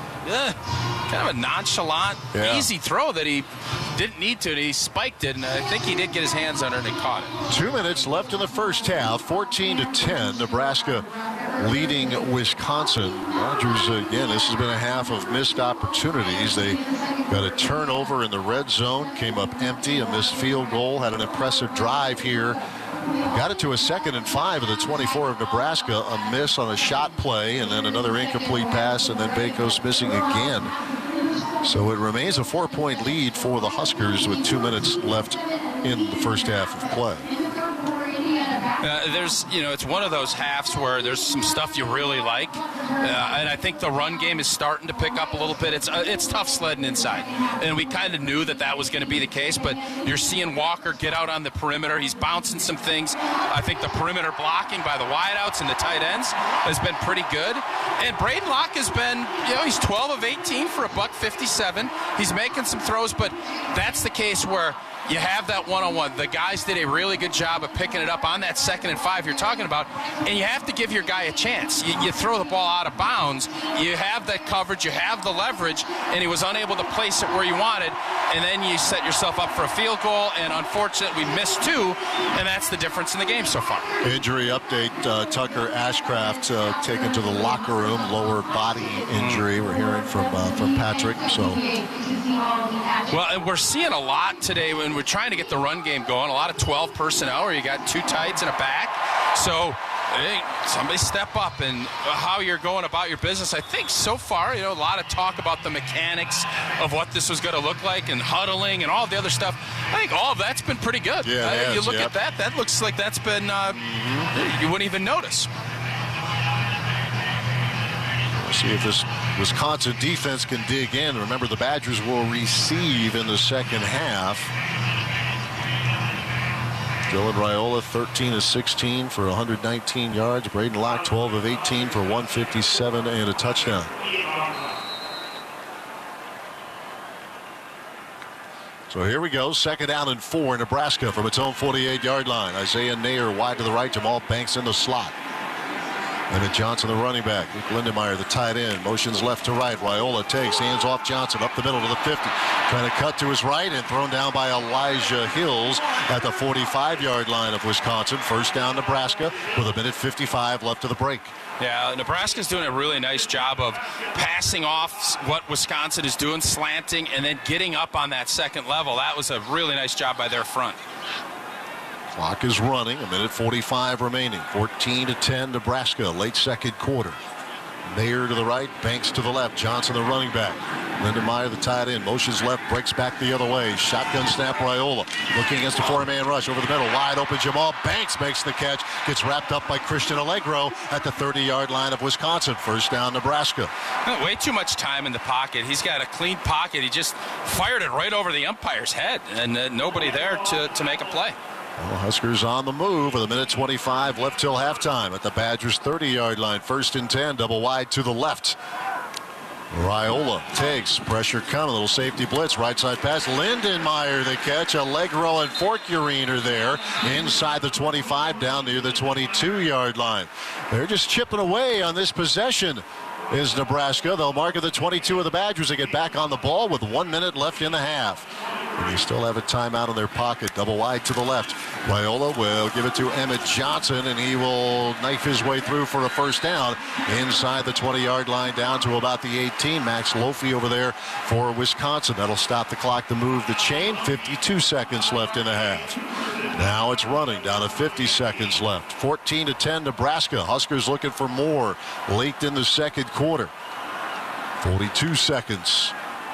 kind of a nonchalant, easy throw that he didn't need to. And he spiked it, and I think he did get his hands under it and caught it. 2 minutes left in the first half. 14-10. Nebraska leading Wisconsin. Rogers, again, this has been a half of missed opportunities. They got a turnover in the red zone, came up empty, a missed field goal, had an impressive drive here. Got it to a 2nd and 5 of the 24 of Nebraska, a miss on a shot play, and then another incomplete pass, and then Vakos missing again. So it remains a 4-point lead for the Huskers with 2 minutes left in the first half of play. It's one of those halves where there's some stuff you really like, and I think the run game is starting to pick up a little bit. It's tough sledding inside, and we kind of knew that was going to be the case, but you're seeing Walker get out on the perimeter. He's bouncing some things. I think the perimeter blocking by the wideouts and the tight ends has been pretty good, and Braden Locke has been, he's 12 of 18 for $157. He's making some throws, but that's the case where you have that one-on-one. The guys did a really good job of picking it up on that 2nd and 5 you're talking about, and you have to give your guy a chance. You throw the ball out of bounds, you have that coverage, you have the leverage, and he was unable to place it where you wanted, and then you set yourself up for a field goal, and unfortunately we missed 2, and that's the difference in the game so far. Injury update, Tucker Ashcraft taken to the locker room, lower body injury. We're hearing from Patrick. Well, and we're seeing a lot today when we're trying to get the run game going. A lot of 12 personnel where you got 2 tights and a back. So hey, somebody step up and how you're going about your business. I think so far, a lot of talk about the mechanics of what this was going to look like and huddling and all the other stuff. I think all of that's been pretty good. Yeah, you look at that looks like that's been, you wouldn't even notice. See if this Wisconsin defense can dig in. Remember, the Badgers will receive in the second half. Dylan Raiola, 13 of 16 for 119 yards. Braden Locke, 12 of 18 for 157 and a touchdown. So here we go. 2nd down and 4. Nebraska from its own 48-yard line. Isaiah Nayer wide to the right. Jamal Banks in the slot. And then Johnson, the running back. Luke Lindenmeyer, the tight end. Motions left to right. Raiola takes, hands off Johnson up the middle to the 50. Trying to cut to his right and thrown down by Elijah Hills at the 45-yard line of Wisconsin. First down, Nebraska, with 1:55 left to the break. Yeah, Nebraska's doing a really nice job of passing off what Wisconsin is doing, slanting, and then getting up on that second level. That was a really nice job by their front. Clock is running, 1:45 remaining. 14-10 Nebraska, late second quarter. Nayer to the right, Banks to the left. Johnson, the running back. Lindenmeyer, the tight end. Motions left, breaks back the other way. Shotgun snap, Raiola. Looking against a 4-man rush over the middle. Wide open, Jamal Banks makes the catch. Gets wrapped up by Christian Allegro at the 30-yard line of Wisconsin. First down, Nebraska. Way too much time in the pocket. He's got a clean pocket. He just fired it right over the umpire's head, and nobody there to make a play. Well, Huskers on the move with 1:25 left till halftime at the Badgers 30-yard line. 1st and 10, double wide to the left. Raiola takes, pressure coming, little safety blitz, right side pass. Lindenmeyer the catch. Allegro and Fortune are there inside the 25 down near the 22-yard line. They're just chipping away on this possession. Is Nebraska. They'll mark at the 22 of the Badgers. They get back on the ball with 1 minute left in the half. And they still have a timeout in their pocket. Double wide to the left. Raiola will give it to Emmett Johnson, and he will knife his way through for a first down inside the 20-yard line down to about the 18. Max Lofi over there for Wisconsin. That'll stop the clock to move the chain. 52 seconds left in the half. Now it's running down to 50 seconds left. 14-10 Nebraska. Huskers looking for more late in the second quarter. 42 seconds.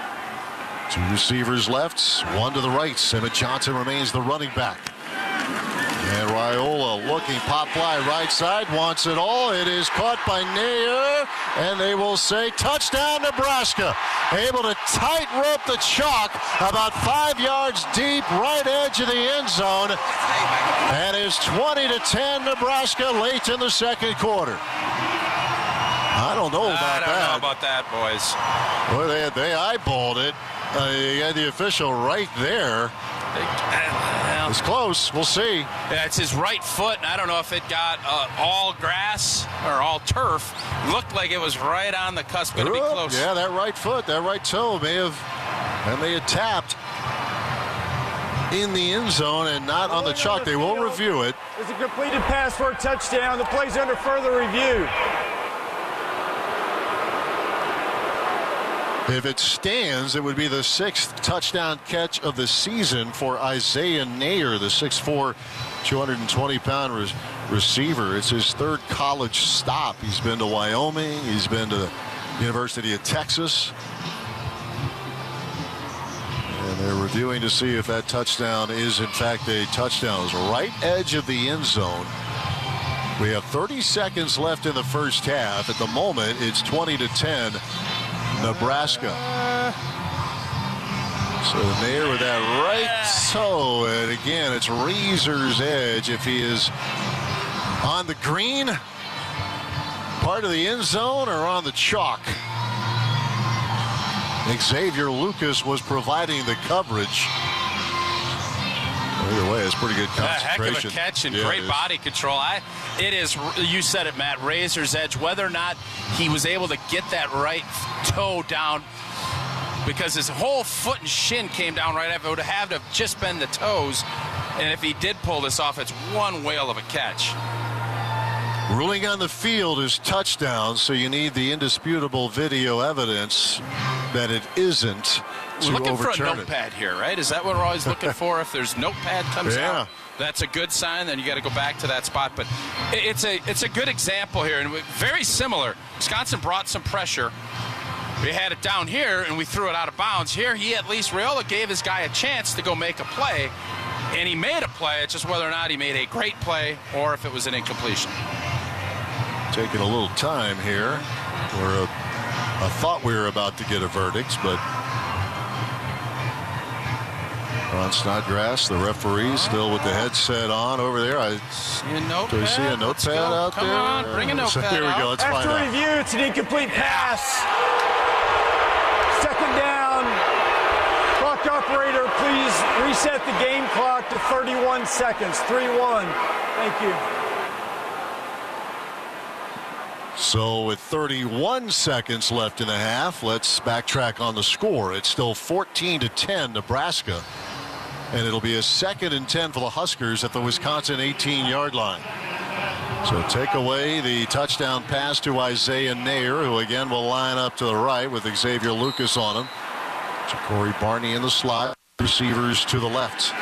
2 receivers left, 1 to the right. Emmett Johnson remains the running back. And Raiola looking, pop fly right side, wants it all. It is caught by Nayer, and they will say touchdown Nebraska. Able to tightrope the chalk about 5 yards deep, right edge of the end zone. And it's 20-10 Nebraska late in the second quarter. I don't know about that. I don't know about that, boys. Well, they eyeballed it. You had the official right there. It's close. We'll see. Yeah, it's his right foot, and I don't know if it got all grass or all turf. Looked like it was right on the cusp. Going to be close. Yeah, that right foot, that right toe may have tapped in the end zone and not on the chalk. They will review it. It's a completed pass for a touchdown. The play's under further review. If it stands, it would be the 6th touchdown catch of the season for Isaiah Nayer, the 6'4", 220-pound receiver. It's his 3rd college stop. He's been to Wyoming. He's been to the University of Texas. And they're reviewing to see if that touchdown is, in fact, a touchdown. It was right edge of the end zone. We have 30 seconds left in the first half. At the moment, it's 20-10, Nebraska. So Nair with that right toe, and again, it's Razor's edge. If he is on the green, part of the end zone, or on the chalk. Xavier Lucas was providing the coverage. Either way, it's pretty good concentration. Heck of a catch and great body control. It is, you said it, Matt, Razor's edge. Whether or not he was able to get that right toe down, because his whole foot and shin came down right after. It would have to have just been the toes. And if he did pull this off, it's one whale of a catch. Ruling on the field is touchdown, so you need the indisputable video evidence that it isn't to We're looking for a overturn notepad here, right? Is that what we're always looking for? If there's notepad comes Yeah. out, that's a good sign. Then you got to go back to that spot. But it's a good example here, and very similar. Wisconsin brought some pressure. We had it down here, and we threw it out of bounds. Here, Raiola gave his guy a chance to go make a play, and he made a play. It's just whether or not he made a great play or if it was an incompletion. Taking a little time here. I thought we were about to get a verdict, but Ron Snodgrass, the referee, still with the headset on over there. Do we see a notepad out there? Come on, bring a notepad Here we go. Let's find After out. review, it's an incomplete pass. Second down. Clock operator, please reset the game clock to 31 seconds. 3-1. Thank you. So with 31 seconds left in the half, let's backtrack on the score. It's still 14-10 Nebraska, and it'll be a 2nd and 10 for the Huskers at the Wisconsin 18-yard line. So take away the touchdown pass to Isaiah Nair, who again will line up to the right with Xavier Lucas on him. Corey Barney in the slot, receivers to the left.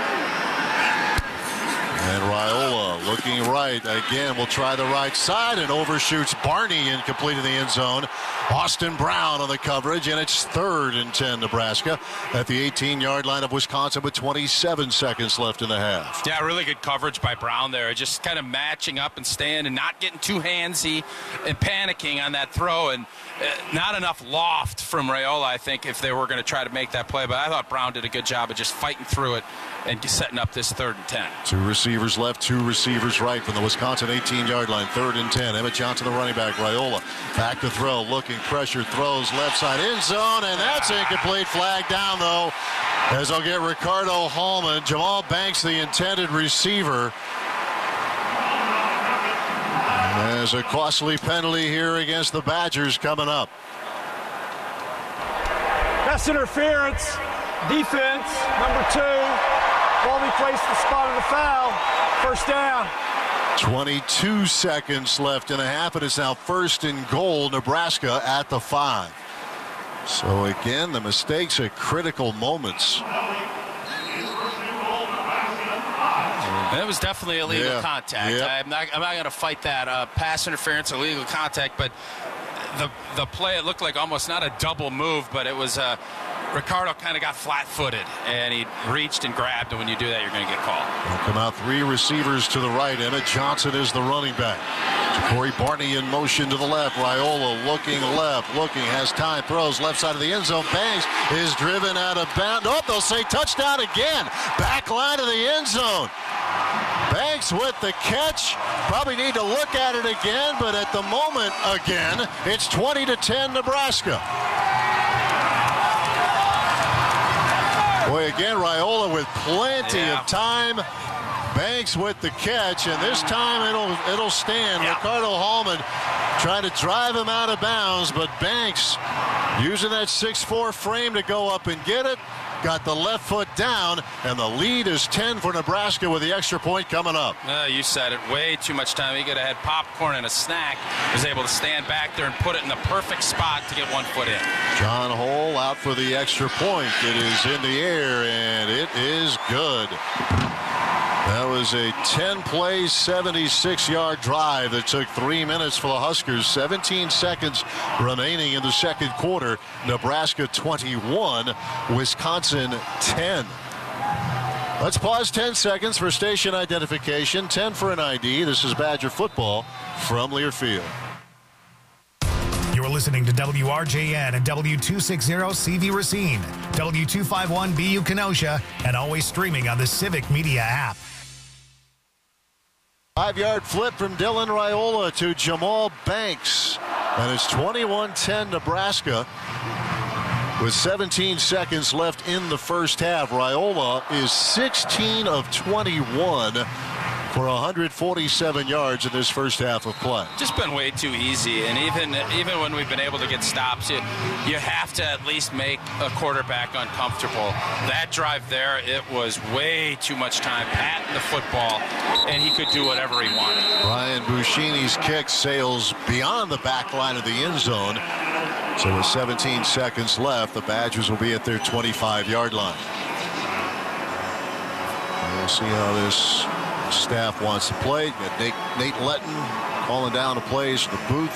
And Raiola looking right. Again, will try the right side and overshoots Barney, incomplete in the end zone. Austin Brown on the coverage, and it's 3rd and 10 Nebraska at the 18-yard line of Wisconsin with 27 seconds left in the half. Yeah, really good coverage by Brown there. Just kind of matching up and staying and not getting too handsy and panicking on that throw. And not enough loft from Raiola, I think, if they were going to try to make that play. But I thought Brown did a good job of just fighting through it and setting up this 3rd and 10. 2 receivers left, 2 receivers right from the Wisconsin 18-yard line. 3rd and 10. Emmett Johnson, the running back. Raiola back to throw, looking, pressure, throws left side end zone, and that's incomplete. Flag down, though, as I'll get Ricardo Hallman. Jamal Banks, the intended receiver. There's a costly penalty here against the Badgers coming up. Pass interference. Defense, number 2. Ball replaced the spot of the foul. First down. 22 seconds left in the half, and it's now 1st and goal, Nebraska at the 5. So again, the mistakes at critical moments. It was definitely illegal contact. Yep. I'm not going to fight that. Pass interference, illegal contact, but the play, it looked like almost not a double move, but it was Ricardo kind of got flat-footed, and he reached and grabbed, and when you do that, you're going to get called. They'll come out 3 receivers to the right. Emmett Johnson is the running back. Corey Barney in motion to the left. Raiola looking left, has time, throws left side of the end zone. Banks is driven out of bounds. Oh, they'll say touchdown again. Back line of the end zone. Banks with the catch. Probably need to look at it again, but at the moment, again, it's 20-10 Nebraska. Boy, again, Raiola with plenty of time. Banks with the catch, and this time it'll stand. Ricardo Hallman trying to drive him out of bounds, but Banks using that 6'4" frame to go up and get it. Got the left foot down, and the lead is 10 for Nebraska with the extra point coming up. You said it. Way too much time. He could have had popcorn and a snack. Was able to stand back there and put it in the perfect spot to get 1 foot in. John Hole out for the extra point. It is in the air, and it is good. That was a 10-play, 76-yard drive that took 3 minutes for the Huskers. 17 seconds remaining in the second quarter. Nebraska 21, Wisconsin 10. Let's pause 10 seconds for station identification, 10 for an ID. This is Badger football from Learfield. You're listening to WRJN and W260CV Racine, W251BU Kenosha, and always streaming on the Civic Media app. 5-yard flip from Dylan Raiola to Jamal Banks. And it's 21-10 Nebraska with 17 seconds left in the first half. Raiola is 16 of 21 for 147 yards in this first half of play. Just been way too easy, and even when we've been able to get stops, you have to at least make a quarterback uncomfortable. That drive there, it was way too much time patting the football, and he could do whatever he wanted. Ryan Buschini's kick sails beyond the back line of the end zone. So with 17 seconds left, the Badgers will be at their 25-yard line. We'll see how this staff wants to play. Got Nate Letton calling down the plays for the booth.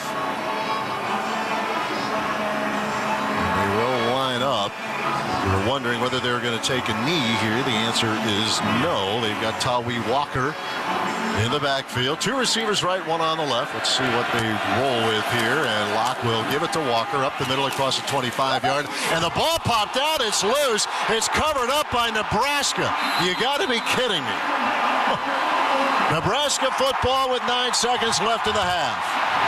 And they will line up. We were wondering whether they were going to take a knee here. The answer is no. They've got Tawi Walker in the backfield. Two receivers right, one on the left. Let's see what they roll with here. And Locke will give it to Walker up the middle across the 25-yard. And the ball popped out. It's loose. It's covered up by Nebraska. You got to be kidding me. Nebraska football with 9 seconds left in the half.